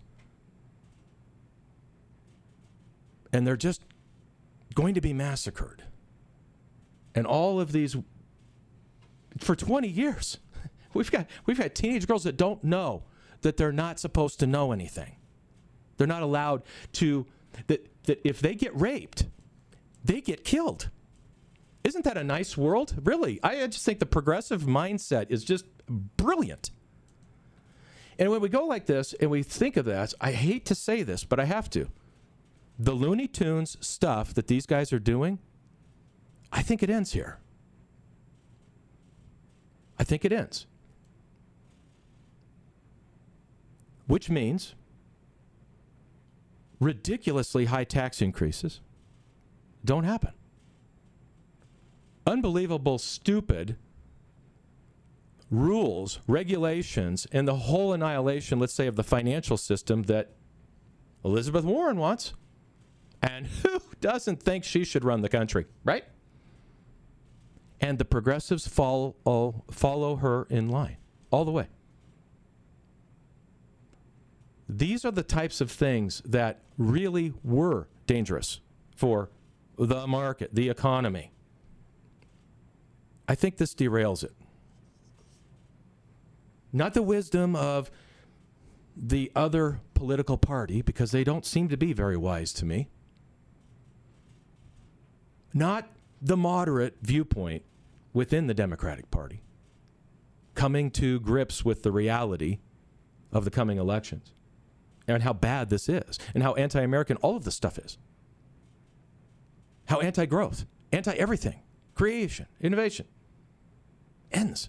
and they're just going to be massacred. And all of these, for twenty years, we've got we've had teenage girls that don't know that they're not supposed to know anything. They're not allowed to, that, that if they get raped, they get killed. Isn't that a nice world? Really, I just think the progressive mindset is just brilliant. And when we go like this and we think of that, I hate to say this, but I have to. The Looney Tunes stuff that these guys are doing, I think it ends here. I think it ends. Which means ridiculously high tax increases don't happen. Unbelievable, stupid rules, regulations, and the whole annihilation, let's say, of the financial system that Elizabeth Warren wants. And who doesn't think she should run the country, right? And the progressives follow, follow her in line all the way. These are the types of things that really were dangerous for the market, the economy. I think this derails it. Not the wisdom of the other political party, because they don't seem to be very wise to me. Not the moderate viewpoint within the Democratic Party, coming to grips with the reality of the coming elections and how bad this is and how anti-American all of this stuff is. How anti-growth, anti-everything, creation, innovation ends.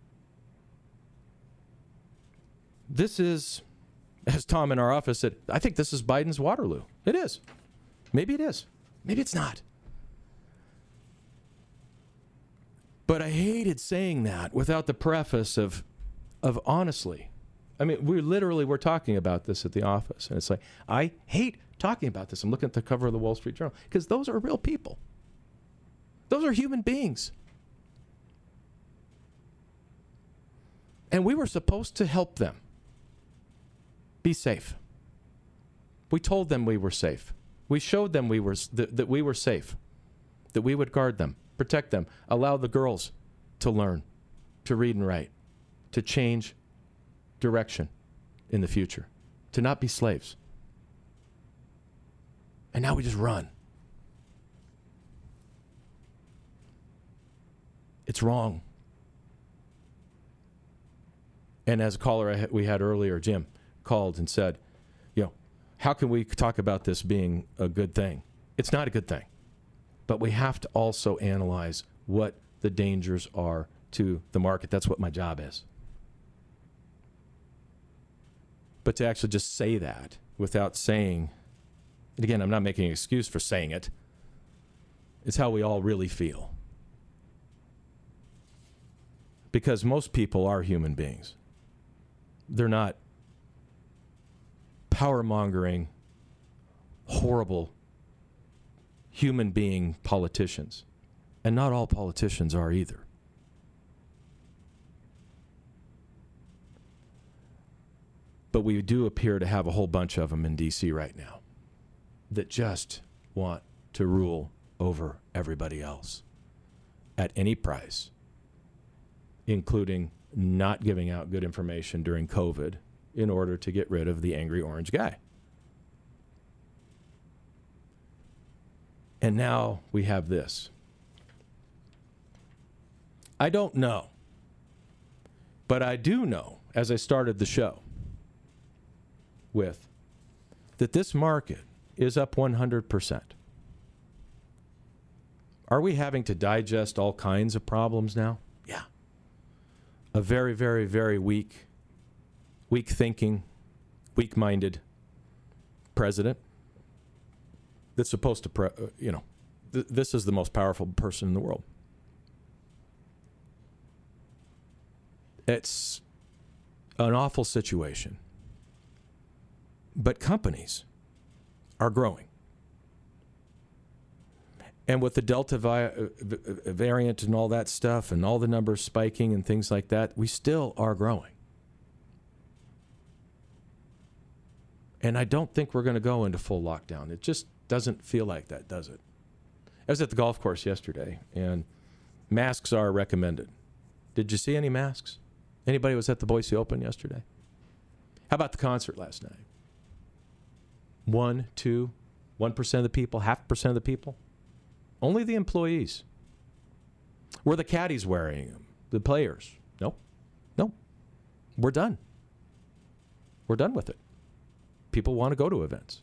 This is, as Tom in our office said, I think this is Biden's Waterloo. It is. Maybe it is. Maybe it's not. But I hated saying that without the preface of, of honestly. I mean, we literally were talking about this at the office. And it's like, I hate talking about this. I'm looking at the cover of the Wall Street Journal. Because those are real people. Those are human beings. And we were supposed to help them be safe. We told them we were safe. We showed them we were that, that we were safe, that we would guard them, protect them, allow the girls to learn, to read and write, to change direction in the future, to not be slaves. And now we just run. It's wrong. And as a caller we had earlier, Jim, called and said, you know, how can we talk about this being a good thing? It's not a good thing. But we have to also analyze what the dangers are to the market. That's what my job is. But to actually just say that without saying, and again, I'm not making an excuse for saying it, it's how we all really feel. Because most people are human beings. They're not power-mongering, horrible human being politicians. And not all politicians are either. But we do appear to have a whole bunch of them in D C right now that just want to rule over everybody else at any price, including not giving out good information during COVID in order to get rid of the angry orange guy. And now we have this. I don't know. But I do know, as I started the show with, that this market is up one hundred percent. Are we having to digest all kinds of problems now? Yeah. A very, very, very weak, weak thinking, weak-minded president that's supposed to, pre- uh, you know, th- this is the most powerful person in the world. It's an awful situation. But companies are growing. And with the Delta vi- variant and all that stuff and all the numbers spiking and things like that, we still are growing. And I don't think we're going to go into full lockdown. It just doesn't feel like that, does it? I was at the golf course yesterday, and masks are recommended. Did you see any masks? Anybody was at the Boise Open yesterday? How about the concert last night? One, two, one percent of the people, half percent of the people. Only the employees. Were the caddies wearing them? The players? No. No. We're done. We're done with it. People want to go to events.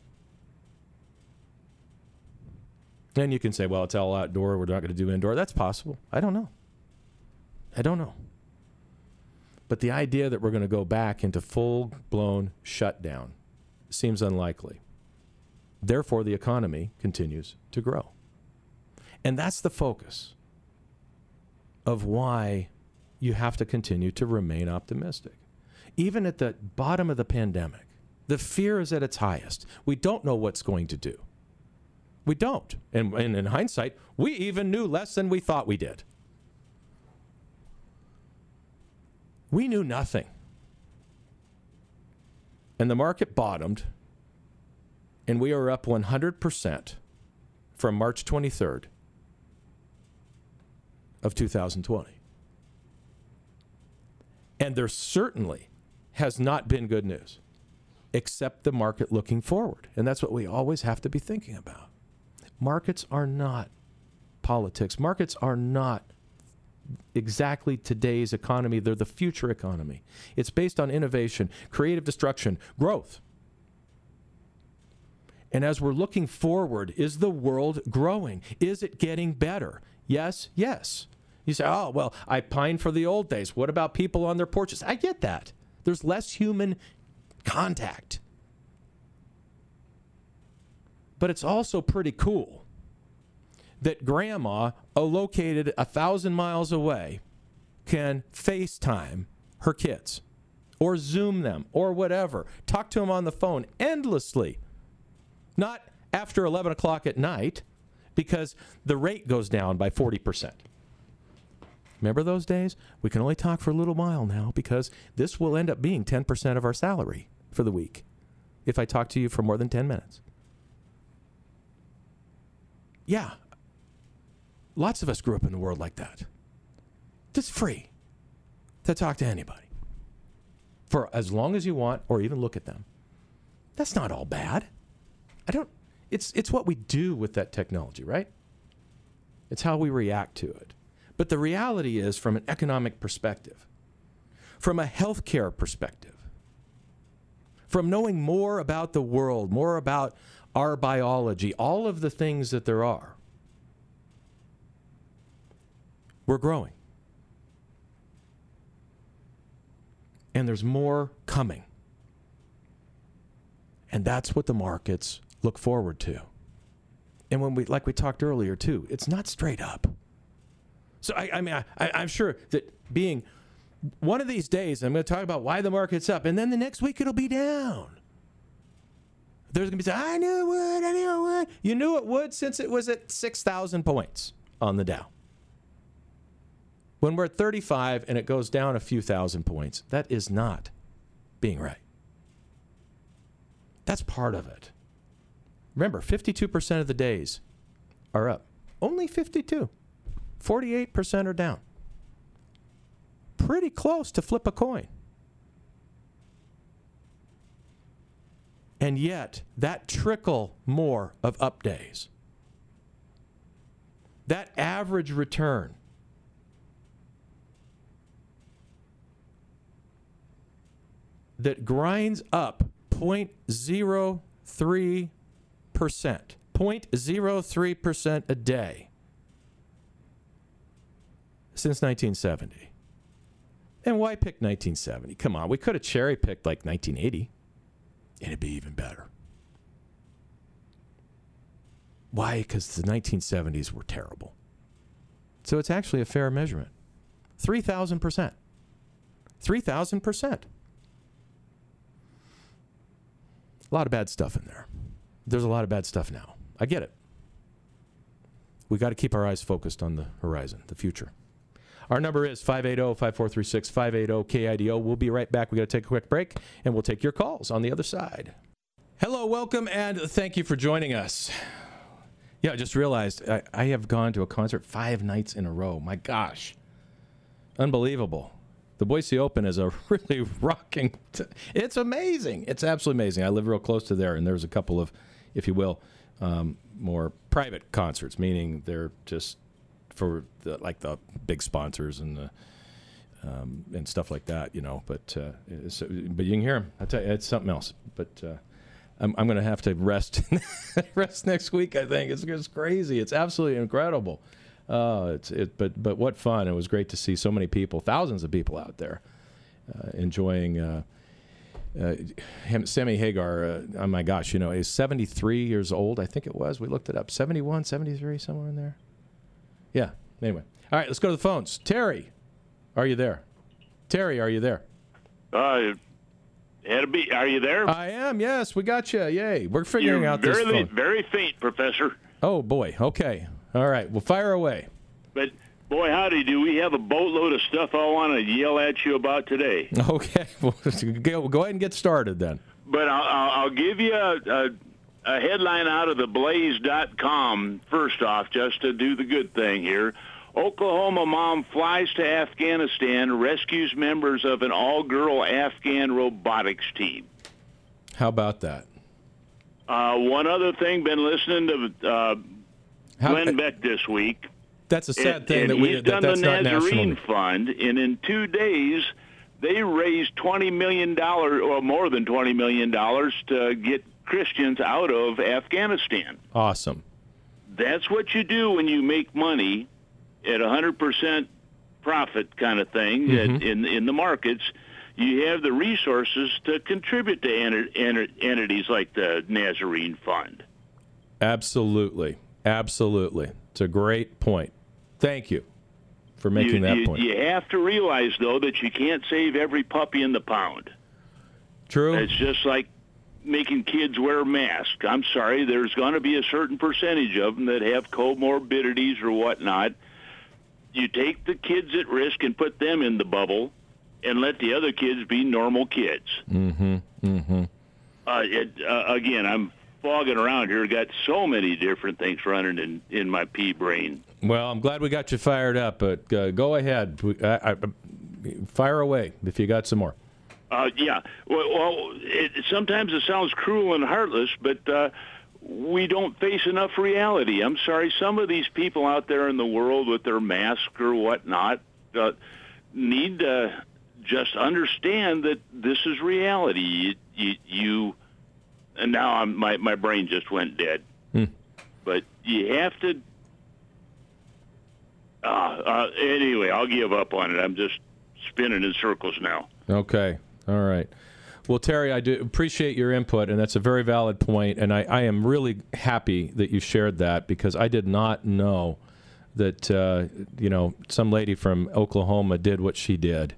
And you can say, well, it's all outdoor. We're not going to do indoor. That's possible. I don't know. I don't know. But the idea that we're going to go back into full-blown shutdown seems unlikely. Therefore, the economy continues to grow. And that's the focus of why you have to continue to remain optimistic. Even at the bottom of the pandemic, the fear is at its highest. We don't know what's going to do. We don't. And, and in hindsight, we even knew less than we thought we did. We knew nothing. And the market bottomed, and we are up one hundred percent from March twenty-third of two thousand twenty. And there certainly has not been good news, except the market looking forward. And that's what we always have to be thinking about. Markets are not politics. Markets are not exactly today's economy. They're the future economy. It's based on innovation, creative destruction, growth. And as we're looking forward, is the world growing? Is it getting better? Yes, yes. You say, oh, well, I pine for the old days. What about people on their porches? I get that. There's less human contact. But it's also pretty cool that grandma, uh, located a thousand miles away, can FaceTime her kids or Zoom them or whatever. Talk to them on the phone endlessly. Not after eleven o'clock at night, because the rate goes down by forty percent. Remember those days? We can only talk for a little while now because this will end up being ten percent of our salary for the week if I talk to you for more than ten minutes. Yeah. Lots of us grew up in a world like that. It's free to talk to anybody for as long as you want or even look at them. That's not all bad. I don't, it's, it's what we do with that technology, right? It's how we react to it. But the reality is, from an economic perspective, from a healthcare perspective, from knowing more about the world, more about our biology, all of the things that there are, we're growing. And there's more coming. And that's what the markets look forward to. And when we, like we talked earlier too, it's not straight up. So I, I mean, I, I, I'm sure that being one of these days, I'm going to talk about why the market's up, and then the next week it'll be down. There's going to be, I knew it would, I knew it would. You knew it would since it was at six thousand points on the Dow. When we're at thirty-five and it goes down a few thousand points, that is not being right. That's part of it. Remember, fifty-two percent of the days are up. Only fifty-two. forty-eight percent are down. Pretty close to flip a coin. And yet, that trickle more of up days, that average return, that grinds up zero point zero three percent, zero point zero three percent a day since nineteen seventy. And why pick nineteen seventy? Come on, we could have cherry-picked like nineteen eighty, and it'd be even better. Why? Because the nineteen seventies were terrible. So it's actually a fair measurement. three thousand percent. three thousand percent. A lot of bad stuff in there. There's a lot of bad stuff now. I get it. We got to keep our eyes focused on the horizon, the future. Our number is five eight zero, five four three six, five eight zero K I D O. We'll be right back. We got to take a quick break, and we'll take your calls on the other side. Hello, welcome, and thank you for joining us. Yeah, I just realized I, I have gone to a concert five nights in a row. My gosh. Unbelievable. The Boise Open is a really rocking. T- it's amazing. It's absolutely amazing. I live real close to there, and there's a couple of, if you will, um, more private concerts, meaning they're just for the, like the big sponsors and the um, and stuff like that, you know. But uh, it's, but you can hear them. I tell you, it's something else. But uh, I'm I'm going to have to rest rest next week. I think it's just crazy. It's absolutely incredible. Uh, it's it. But but what fun! It was great to see so many people, thousands of people out there uh, enjoying. Uh, Uh, Sammy Hagar, uh, oh my gosh, you know, is seventy-three years old, I think it was. We looked it up. seventy-one, seventy-three, somewhere in there. Yeah, anyway. All right, let's go to the phones. Terry, are you there? Terry, are you there? Uh, had a be, are you there? I am, yes. We got you. Yay. We're figuring You're out this very, phone. very faint, Professor. Oh, boy. Okay. All right. Well, fire away. But, boy, howdy, do we have a boatload of stuff I want to yell at you about today. Okay. Well, go, go ahead and get started then. But I'll, I'll, I'll give you a, a, a headline out of the blaze dot com first off, just to do the good thing here. Oklahoma mom flies to Afghanistan, rescues members of an all-girl Afghan robotics team. How about that? Uh, one other thing, been listening to uh, How, Glenn Beck this week. That's a sad and, thing and that we he's that, done that's the not Nazarene national. Fund, and in two days they raised twenty million dollars, or more than twenty million dollars, to get Christians out of Afghanistan. Awesome. That's what you do when you make money at one hundred percent profit kind of thing Mm-hmm. at, in in the markets. You have the resources to contribute to ent- ent- entities like the Nazarene Fund. Absolutely. Absolutely. It's a great point. Thank you for making you, that you, point. You have to realize, though, that you can't save every puppy in the pound. True. It's just like making kids wear masks. I'm sorry, there's going to be a certain percentage of them that have comorbidities or whatnot. You take the kids at risk and put them in the bubble and let the other kids be normal kids. Mm-hmm. Mm-hmm. Uh, it, uh, again, I'm fogging around here. Got so many different things running in, in my pea brain. Well, I'm glad we got you fired up, but uh, go ahead. I, I, fire away if you got some more. Uh, yeah. Well, well it, sometimes it sounds cruel and heartless, but uh, we don't face enough reality. I'm sorry. Some of these people out there in the world with their mask or whatnot uh, need to just understand that this is reality. You, you, you and now I'm, my, my brain just went dead. Hmm. But you have to... Uh, uh, anyway, I'll give up on it. I'm just spinning in circles now. Okay. All right. Well, Terry, I do appreciate your input, and that's a very valid point, and I, I am really happy that you shared that because I did not know that, uh, you know, some lady from Oklahoma did what she did.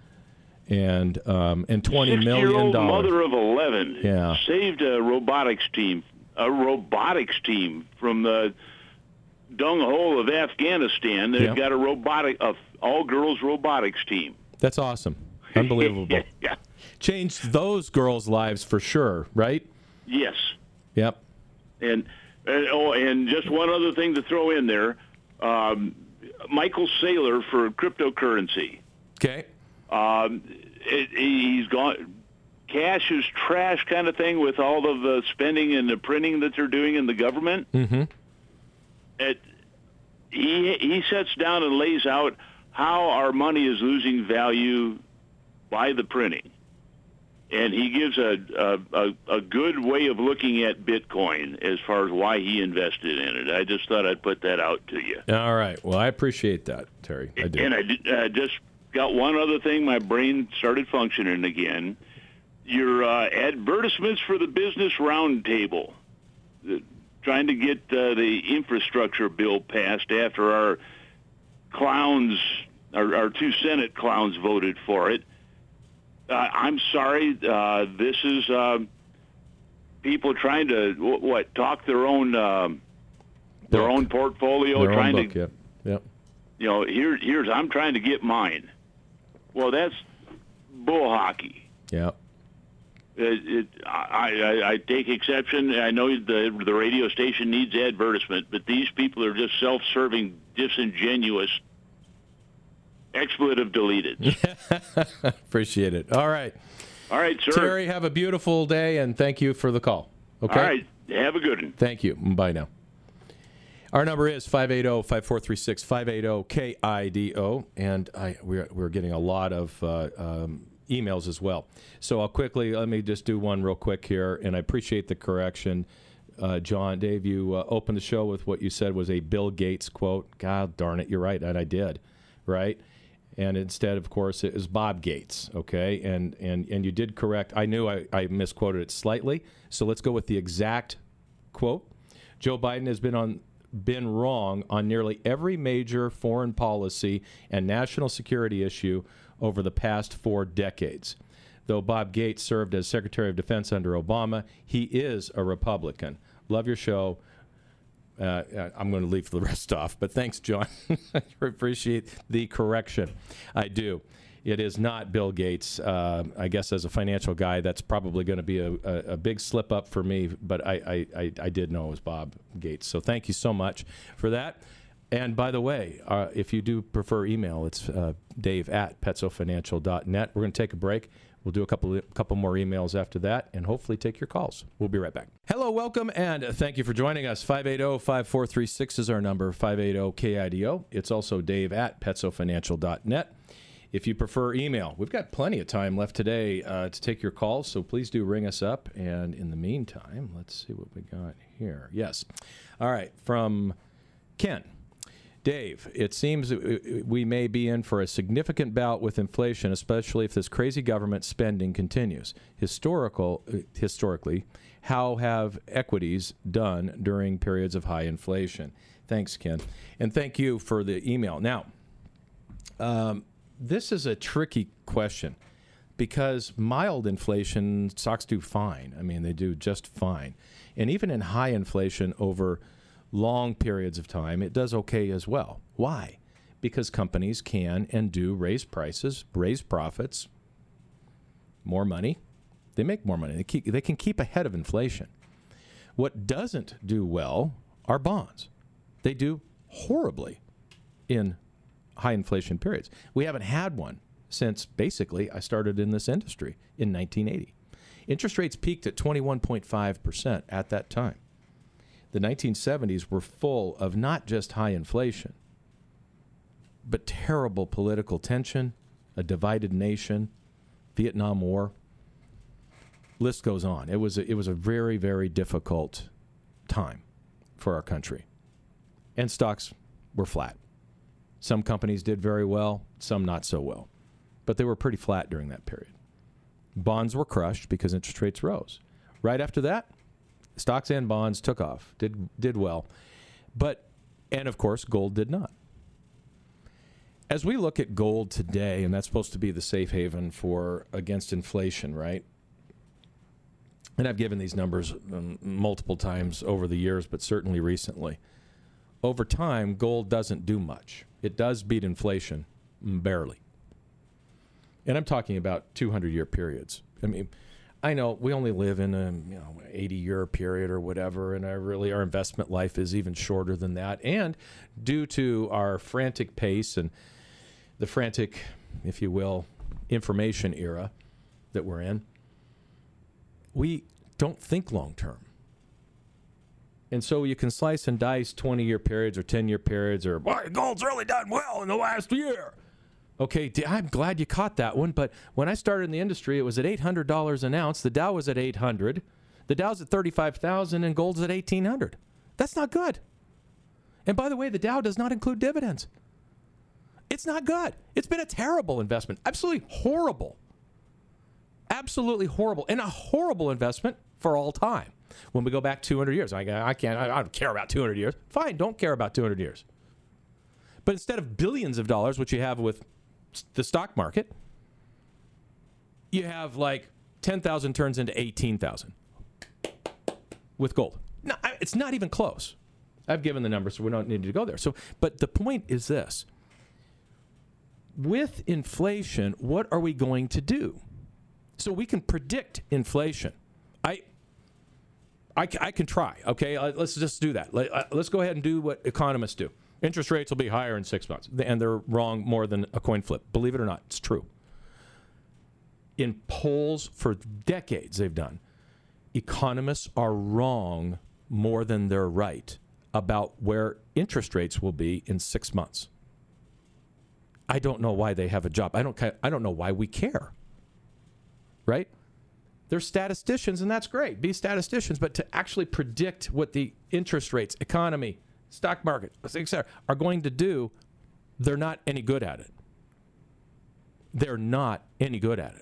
And um, and twenty million dollars. Mother of eleven yeah. saved a robotics team, a robotics team from the dung hole of Afghanistan. They've yeah. got a robotic, a all-girls robotics team. That's awesome. Unbelievable. yeah. Changed those girls' lives for sure, right? Yes. Yep. And, and oh, and just one other thing to throw in there: um, Michael Saylor for cryptocurrency. Okay. Um, it, he's gone. Cash is trash, kind of thing, with all of the spending and the printing that they're doing in the government. Mm-hmm. It, he he sets down and lays out how our money is losing value by the printing, and he gives a a, a a good way of looking at Bitcoin as far as why he invested in it. I just thought I'd put that out to you. All right. Well, I appreciate that, Terry. I do. And I did, uh, just got one other thing. My brain started functioning again. Your uh, advertisements for the Business Roundtable, uh, trying to get uh, the infrastructure bill passed after our clowns, our, our two Senate clowns voted for it. Uh, I'm sorry. Uh, this is uh, people trying to what, what talk their own uh, their Book. own portfolio, Their trying own book, to yep. Yep. you know, here, here's I'm trying to get mine. Well, that's bull hockey. Yep. It, it, I, I, I take exception. I know the the radio station needs advertisement, but these people are just self-serving, disingenuous expletive deleted. Appreciate it. All right. All right, sir. Terry, have a beautiful day, and thank you for the call. Okay? All right. Have a good one. Thank you. Bye now. Our number is five eight zero, five four three six, five eight zero, K I D O, and I, we're, we're getting a lot of uh, um, emails as well. So I'll quickly, let me just do one real quick here, and I appreciate the correction. Uh, John, Dave, you uh, opened the show with what you said was a Bill Gates quote. God darn it, you're right, and I did, right? And instead, of course, it was Bob Gates, okay? And and and you did correct. I knew I, I misquoted it slightly, so let's go with the exact quote. Joe Biden has been on been wrong on nearly every major foreign policy and national security issue over the past four decades. Though Bob Gates served as Secretary of Defense under Obama, he is a Republican. Love your show. Uh, I'm going to leave the rest off, but thanks, John. I appreciate the correction. I do. It is not Bill Gates. Uh, I guess as a financial guy, that's probably going to be a, a, a big slip up for me, but I, I, I, I did know it was Bob Gates. So thank you so much for that. And by the way, uh, if you do prefer email, it's uh, Dave at petzofinancial dot net. We're going to take a break. We'll do a couple couple more emails after that and hopefully take your calls. We'll be right back. Hello, welcome, and thank you for joining us. five eight zero, five four three six is our number, five eight zero, K I D O. It's also Dave at petzofinancial dot net. If you prefer email, we've got plenty of time left today uh, to take your calls, so please do ring us up. And in the meantime, let's see what we got here. Yes. All right, from Ken. Dave, it seems we may be in for a significant bout with inflation, especially if this crazy government spending continues. Historical, historically, how have equities done during periods of high inflation? Thanks, Ken. And thank you for the email. Now, um, this is a tricky question because mild inflation stocks do fine. I mean, they do just fine. And even in high inflation over long periods of time, it does okay as well. Why? Because companies can and do raise prices, raise profits, more money. They make more money. They keep, they can keep ahead of inflation. What doesn't do well are bonds. They do horribly in high inflation periods. We haven't had one since basically I started in this industry in nineteen eighty. Interest rates peaked at twenty-one point five percent at that time. The nineteen seventies were full of not just high inflation, but terrible political tension, a divided nation, Vietnam War. List goes on. It was a, it was a very, very difficult time for our country. And stocks were flat. Some companies did very well, some not so well. But they were pretty flat during that period. Bonds were crushed because interest rates rose. Right after that, stocks and bonds took off, did did well. But, and of course, gold did not. As we look at gold today, and that's supposed to be the safe haven for against inflation, right? And I've given these numbers um, multiple times over the years, but certainly recently. Over time, gold doesn't do much. It does beat inflation, barely. And I'm talking about two hundred year periods. I mean, I know we only live in a you know eighty year period or whatever, and I really our investment life is even shorter than that. And due to our frantic pace and the frantic, if you will, information era that we're in, we don't think long term. And so you can slice and dice twenty year periods or ten year periods or, boy, gold's really done well in the last year. Okay, I'm glad you caught that one, but when I started in the industry, it was at eight hundred dollars an ounce. The Dow was at eight hundred. The Dow's at thirty-five thousand and gold's at eighteen hundred. That's not good. And by the way, the Dow does not include dividends. It's not good. It's been a terrible investment. Absolutely horrible. Absolutely horrible. And a horrible investment for all time. When we go back two hundred years, I, I can't, I, I don't care about two hundred years. Fine, don't care about two hundred years. But instead of billions of dollars, which you have with the stock market, you have like ten thousand turns into eighteen thousand with gold. No, it's not even close. I've given the numbers, so we don't need to go there. So, but the point is this. With inflation, what are we going to do? So we can predict inflation. I, I, I can try, okay? Uh, let's just do that. Let, uh, let's go ahead and do what economists do. Interest rates will be higher in six months. And they're wrong more than a coin flip. Believe it or not, it's true. In polls for decades they've done, economists are wrong more than they're right about where interest rates will be in six months. I don't know why they have a job. I don't, I don't know why we care. Right? They're statisticians, and that's great. Be statisticians, but to actually predict what the interest rates, economy, stock market, et cetera, are going to do, they're not any good at it. They're not any good at it.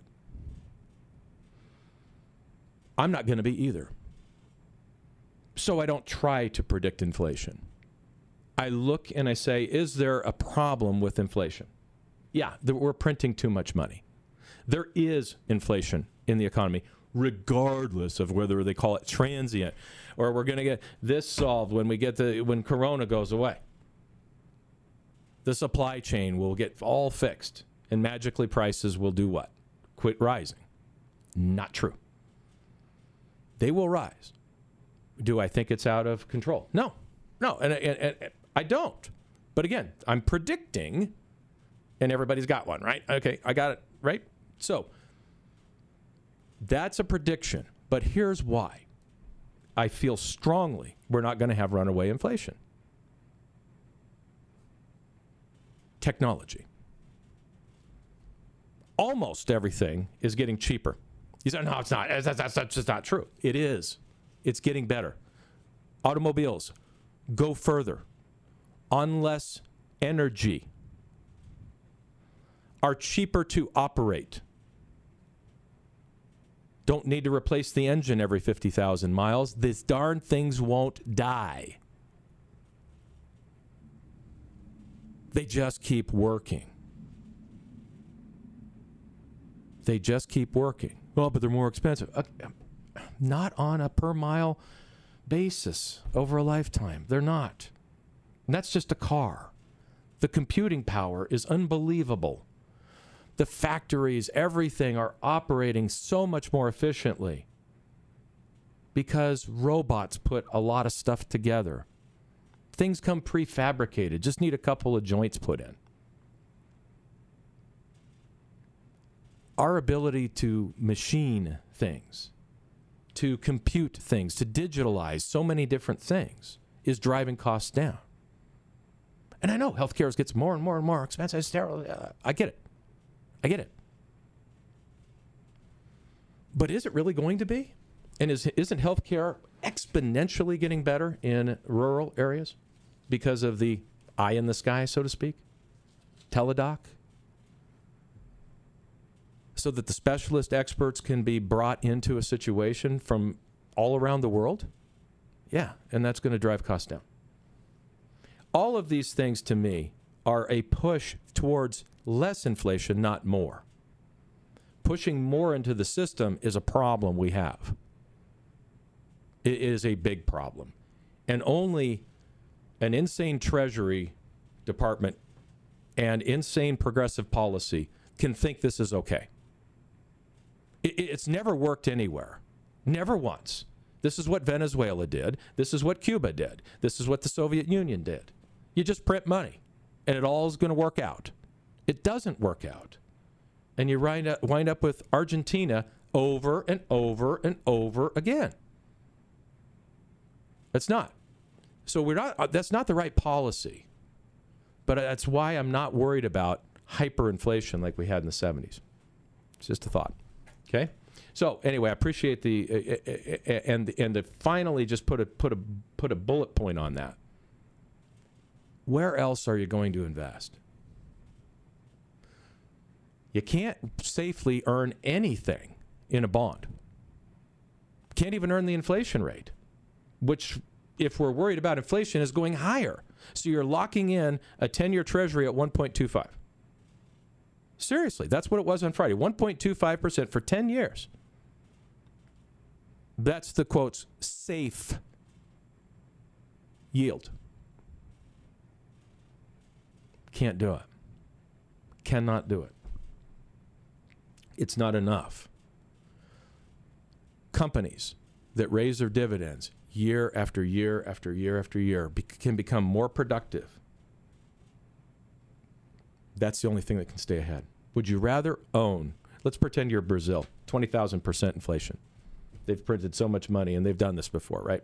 I'm not going to be either. So I don't try to predict inflation. I look and I say, is there a problem with inflation? Yeah, we're printing too much money. There is inflation in the economy, regardless of whether they call it transient or we're going to get this solved when we get the when Corona goes away. The supply chain will get all fixed and magically prices will do what? Quit rising. Not true. They will rise. Do I think it's out of control? No. No, and, and, and I don't. But again, I'm predicting, and everybody's got one, right? Okay, I got it, right? So that's a prediction. But here's why. I feel strongly we're not going to have runaway inflation. Technology. Almost everything is getting cheaper. You say, no, it's not. That's, that's, that's just not true. It is. It's getting better. Automobiles go further on less energy, are cheaper to operate, don't need to replace the engine every fifty thousand miles. These darn things won't die. They just keep working. They just keep working. Well, but they're more expensive. Uh, not on a per mile basis over a lifetime. They're not. And that's just a car. The computing power is unbelievable. The factories, everything are operating so much more efficiently because robots put a lot of stuff together. Things come prefabricated, just need a couple of joints put in. Our ability to machine things, to compute things, to digitalize so many different things is driving costs down. And I know healthcare gets more and more and more expensive. It's terrible. Uh, I get it. I get it. But is it really going to be? And is, isn't healthcare exponentially getting better in rural areas because of the eye in the sky, so to speak? Teledoc? So that the specialist experts can be brought into a situation from all around the world? Yeah, and that's going to drive costs down. All of these things, to me, are a push towards less inflation, not more. Pushing more into the system is a problem we have. It is a big problem. And only an insane Treasury Department and insane progressive policy can think this is okay. It's never worked anywhere. Never once. This is what Venezuela did. This is what Cuba did. This is what the Soviet Union did. You just print money, and it all is going to work out. It doesn't work out. And you wind up, wind up with Argentina over and over and over again. It's not. So we're not. That's not the right policy. But that's why I'm not worried about hyperinflation like we had in the seventies. It's just a thought. Okay. So anyway, I appreciate the uh, uh, and and to finally just put a put a put a bullet point on that. Where else are you going to invest? You can't safely earn anything in a bond. Can't even earn the inflation rate, which, if we're worried about inflation, is going higher. So you're locking in a ten-year Treasury at one point two five. Seriously, that's what it was on Friday, one point two five percent for ten years. That's the, quotes, safe yield. Can't do it. Cannot do it. It's not enough. Companies that raise their dividends year after year after year after year be- can become more productive That's the only thing that can stay ahead. Would you rather own, let's pretend you're Brazil, twenty thousand percent inflation. They've printed so much money, and they've done this before, right?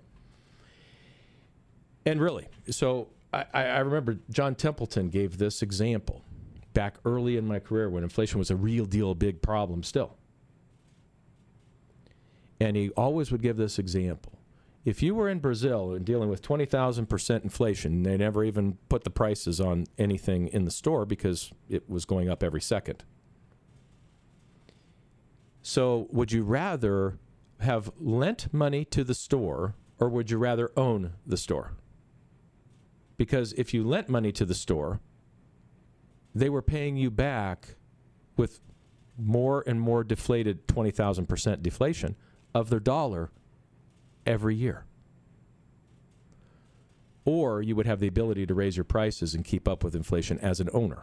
And really, so I, I remember John Templeton gave this example back early in my career when inflation was a real deal, big problem still. And he always would give this example. If you were in Brazil and dealing with twenty thousand percent inflation, they never even put the prices on anything in the store because it was going up every second. So would you rather have lent money to the store, or would you rather own the store? Because if you lent money to the store, they were paying you back with more and more deflated twenty thousand percent deflation of their dollar every year. Or you would have the ability to raise your prices and keep up with inflation as an owner.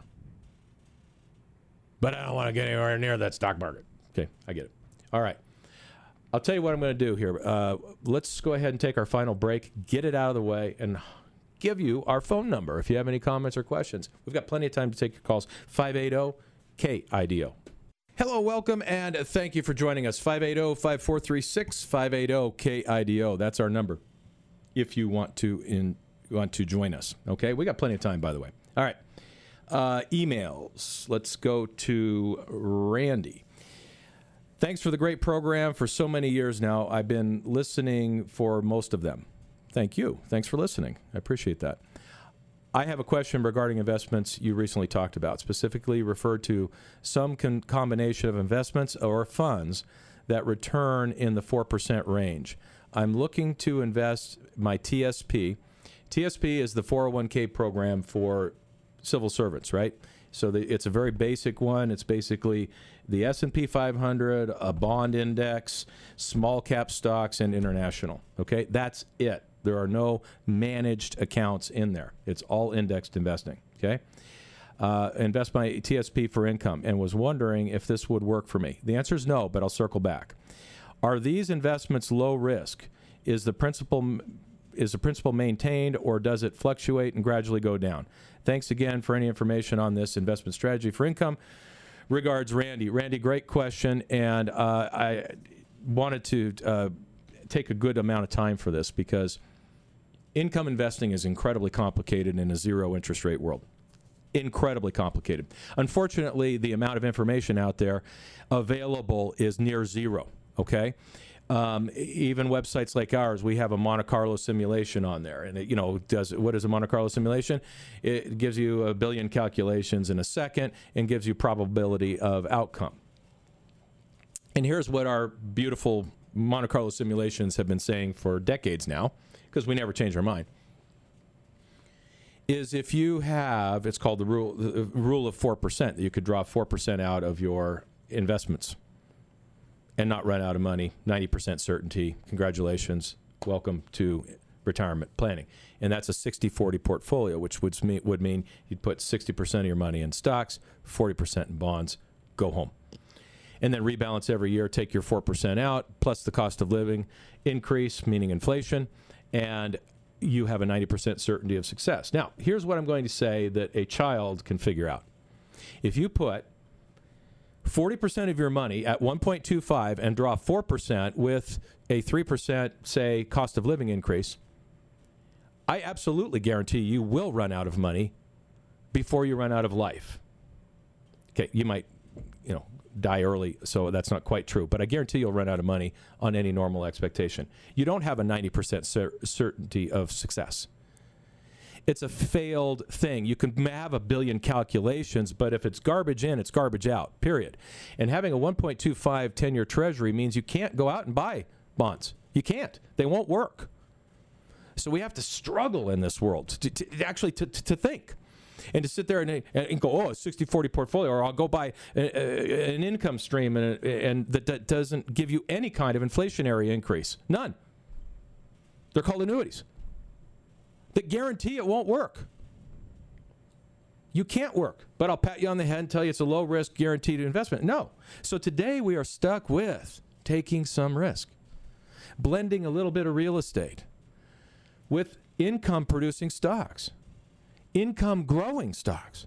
But I don't want to get anywhere near that stock market. Okay, I get it. All right. I'll tell you what I'm going to do here. Uh, let's go ahead and take our final break, get it out of the way, and give you our phone number if you have any comments or questions. We've got plenty of time to take your calls. five eight zero K I D O. Hello, welcome, and thank you for joining us. five eight zero, five four three six, five eight zero K I D O. That's our number if you want to in, want to join us. Okay, we got plenty of time, by the way. All right, uh, emails. Let's go to Randy. Thanks for the great program for so many years now. I've been listening for most of them. Thank you. Thanks for listening. I appreciate that. I have a question regarding investments you recently talked about, specifically referred to some con- combination of investments or funds that return in the four percent range. I'm looking to invest my T S P. T S P is the four oh one K program for civil servants, right? So the, it's a very basic one. It's basically the S and P five hundred, a bond index, small cap stocks, and international. Okay, that's it. There are no managed accounts in there. It's all indexed investing, okay? Uh, invest my T S P for income, and was wondering if this would work for me. The answer is no, but I'll circle back. Are these investments low risk? Is the principal is the principal maintained, or does it fluctuate and gradually go down? Thanks again for any information on this investment strategy for income. Regards, Randy. Randy, great question, and uh, I wanted to uh, take a good amount of time for this because income investing is incredibly complicated in a zero interest rate world. Incredibly complicated. Unfortunately, the amount of information out there available is near zero, okay? Um, even websites like ours, we have a Monte Carlo simulation on there. And, it, you know, does what is a Monte Carlo simulation? It gives you a billion calculations in a second and gives you probability of outcome. And here's what our beautiful Monte Carlo simulations have been saying for decades now, because we never change our mind, is if you have, it's called the rule, the rule of four percent, that you could draw four percent out of your investments and not run out of money, ninety percent certainty. Congratulations. Welcome to retirement planning. And that's a sixty forty portfolio, which would mean, would mean you'd put sixty percent of your money in stocks, forty percent in bonds, go home. And then rebalance every year, take your four percent out, plus the cost of living increase, meaning inflation, and you have a ninety percent certainty of success. Now, here's what I'm going to say that a child can figure out. If you put forty percent of your money at one point two five and draw four percent with a three percent, say, cost of living increase, I absolutely guarantee you will run out of money before you run out of life. Okay, you might, you know, die early, so that's not quite true. But I guarantee you'll run out of money on any normal expectation. You don't have a ninety percent cer- certainty of success. It's a failed thing. You can have a billion calculations, but if it's garbage in, it's garbage out, period. And having a one point two five ten-year treasury means you can't go out and buy bonds. You can't. They won't work. So we have to struggle in this world to, to actually to, to, to think. And to sit there and, and go, oh, a sixty forty portfolio, or I'll go buy a, a, an income stream and, and that, that doesn't give you any kind of inflationary increase. None. They're called annuities that guarantee it won't work. You can't work, but I'll pat you on the head and tell you it's a low-risk guaranteed investment. No. So today we are stuck with taking some risk, blending a little bit of real estate with income-producing stocks, income-growing stocks.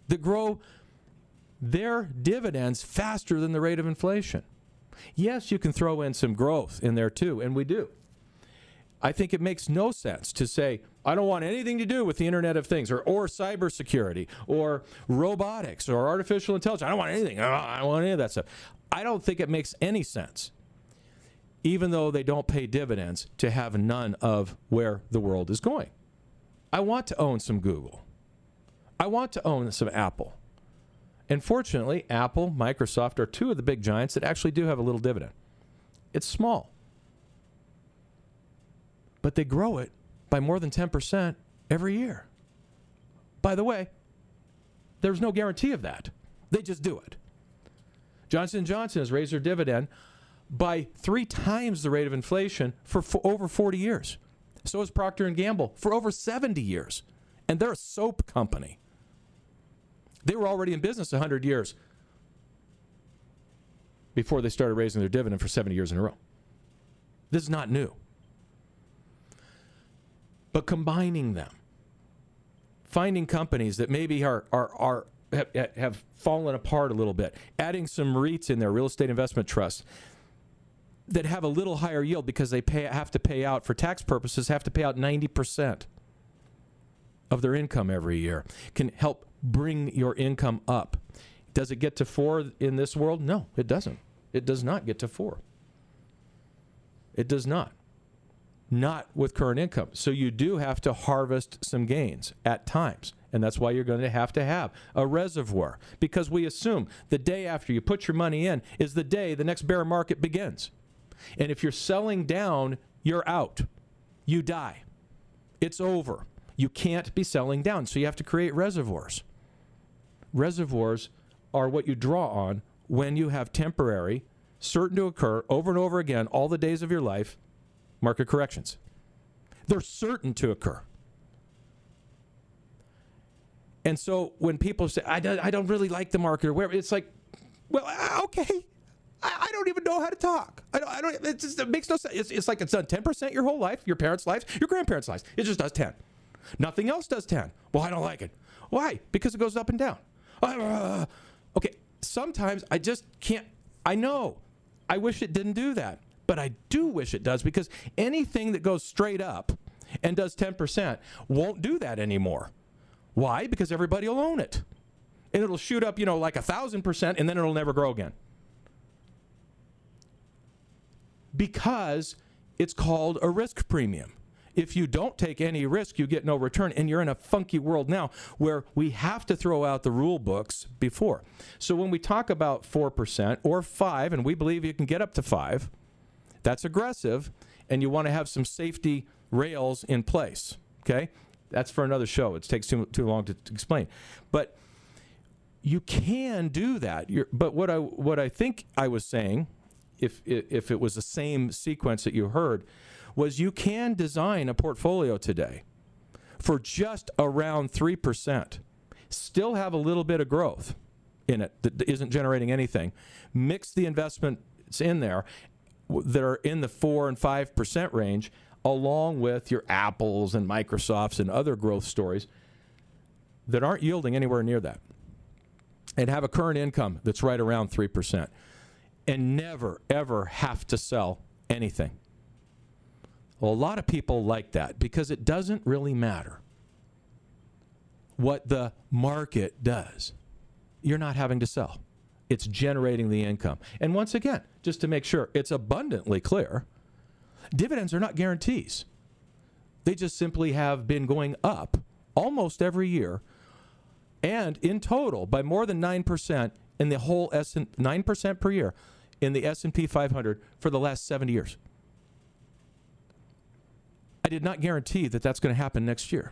that grow their dividends faster than the rate of inflation. Yes, you can throw in some growth in there too, and we do. I think it makes no sense to say, I don't want anything to do with the Internet of Things or, or cybersecurity or robotics or artificial intelligence. I don't want anything. I don't, I don't want any of that stuff. I don't think it makes any sense, even though they don't pay dividends, to have none of where the world is going. I want to own some Google. I want to own some Apple. And fortunately, Apple, Microsoft are two of the big giants that actually do have a little dividend. It's small. But they grow it by more than ten percent every year. By the way, there's no guarantee of that. They just do it. Johnson and Johnson has raised their dividend by three times the rate of inflation for, for over forty years. So has Procter and Gamble for over seventy years. And they're a soap company. They were already in business one hundred years before they started raising their dividend for seventy years in a row. This is not new. But combining them, finding companies that maybe are, are, are have, have fallen apart a little bit, adding some REITs in there, real estate investment trusts, that have a little higher yield because they pay, have to pay out, for tax purposes, have to pay out ninety percent of their income every year, can help bring your income up. Does it get to four in this world? No, it doesn't. It does not get to four. It does not. Not with current income. So you do have to harvest some gains at times. And that's why you're going to have to have a reservoir. Because we assume the day after you put your money in is the day the next bear market begins. And if you're selling down, you're out. You die. It's over. You can't be selling down. So you have to create reservoirs. Reservoirs are what you draw on when you have temporary, certain to occur over and over again all the days of your life, market corrections. They're certain to occur. And so when people say, I don't, I don't really like the market or whatever, it's like, well, okay. I, I don't even know how to talk. I don't, I don't, it just it makes no sense. It's, it's like it's done ten percent your whole life, your parents' lives, your grandparents' lives. It just does ten. Nothing else does ten. Well, I don't like it. Why? Because it goes up and down. Uh, okay, sometimes I just can't, I know. I wish it didn't do that. But I do wish it does, because anything that goes straight up and does ten percent won't do that anymore. Why? Because everybody will own it. And it'll shoot up, you know, like a thousand percent, and then it'll never grow again. Because it's called a risk premium. If you don't take any risk, you get no return. And you're in a funky world now where we have to throw out the rule books before. So when we talk about four percent or five, and we believe you can get up to five, that's aggressive, and you want to have some safety rails in place, okay? That's for another show. It takes too too long to, to explain. But you can do that. You're, but what I what I think I was saying, if if it was the same sequence that you heard, was you can design a portfolio today for just around three percent, still have a little bit of growth in it that isn't generating anything, mix the investments in there that are in the four and five percent range, along with your Apples and Microsofts and other growth stories that aren't yielding anywhere near that, and have a current income that's right around three percent, and never, ever have to sell anything. Well, a lot of people like that because it doesn't really matter what the market does. You're not having to sell. It's generating the income. And once again, just to make sure it's abundantly clear, dividends are not guarantees. They just simply have been going up almost every year, and in total by more than nine percent in the whole S and P, nine percent per year in the S and P five hundred for the last seventy years. I did not guarantee that that's going to happen next year.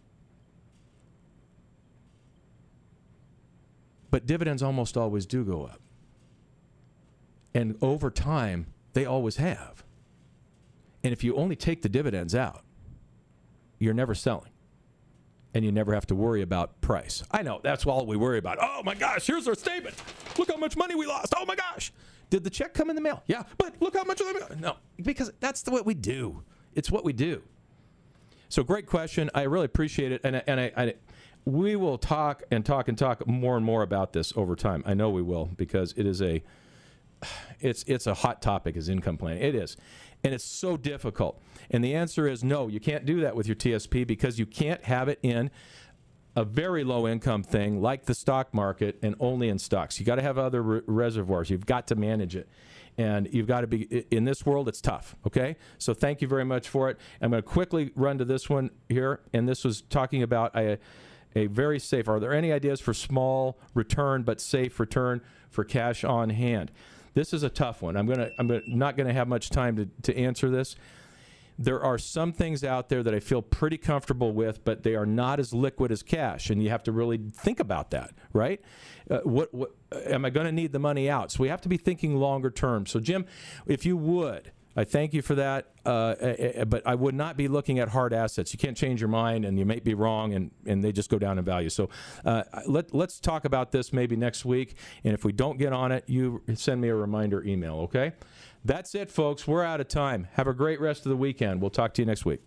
But dividends almost always do go up. And over time, they always have. And if you only take the dividends out, you're never selling. And you never have to worry about price. I know, that's all we worry about. Oh my gosh, here's our statement. Look how much money we lost. Oh my gosh. Did the check come in the mail? Yeah, but look how much of the No, because that's the, what we do. It's what we do. So great question. I really appreciate it. And, and I, I, we will talk and talk and talk more and more about this over time. I know we will, because it is a it's it's a hot topic, is income planning. It is. And it's so difficult. And the answer is no, you can't do that with your T S P, because you can't have it in a very low income thing like the stock market and only in stocks. You got to have other re- reservoirs. You've got to manage it. And you've got to be, in this world, it's tough, okay? So thank you very much for it. I'm going to quickly run to this one here, and this was talking about a, a very safe, are there any ideas for small return but safe return for cash on hand? This is a tough one. I'm going to, I'm gonna, not going to have much time to, to answer this. There are some things out there that I feel pretty comfortable with, but they are not as liquid as cash, and you have to really think about that, right? Uh, what, what am I going to need the money out? So we have to be thinking longer term. So, Jim, if you would, I thank you for that, uh, but I would not be looking at hard assets. You can't change your mind, and you may be wrong, and, and they just go down in value. So uh, let, let's talk about this maybe next week, and if we don't get on it, you send me a reminder email, okay? That's it, folks. We're out of time. Have a great rest of the weekend. We'll talk to you next week.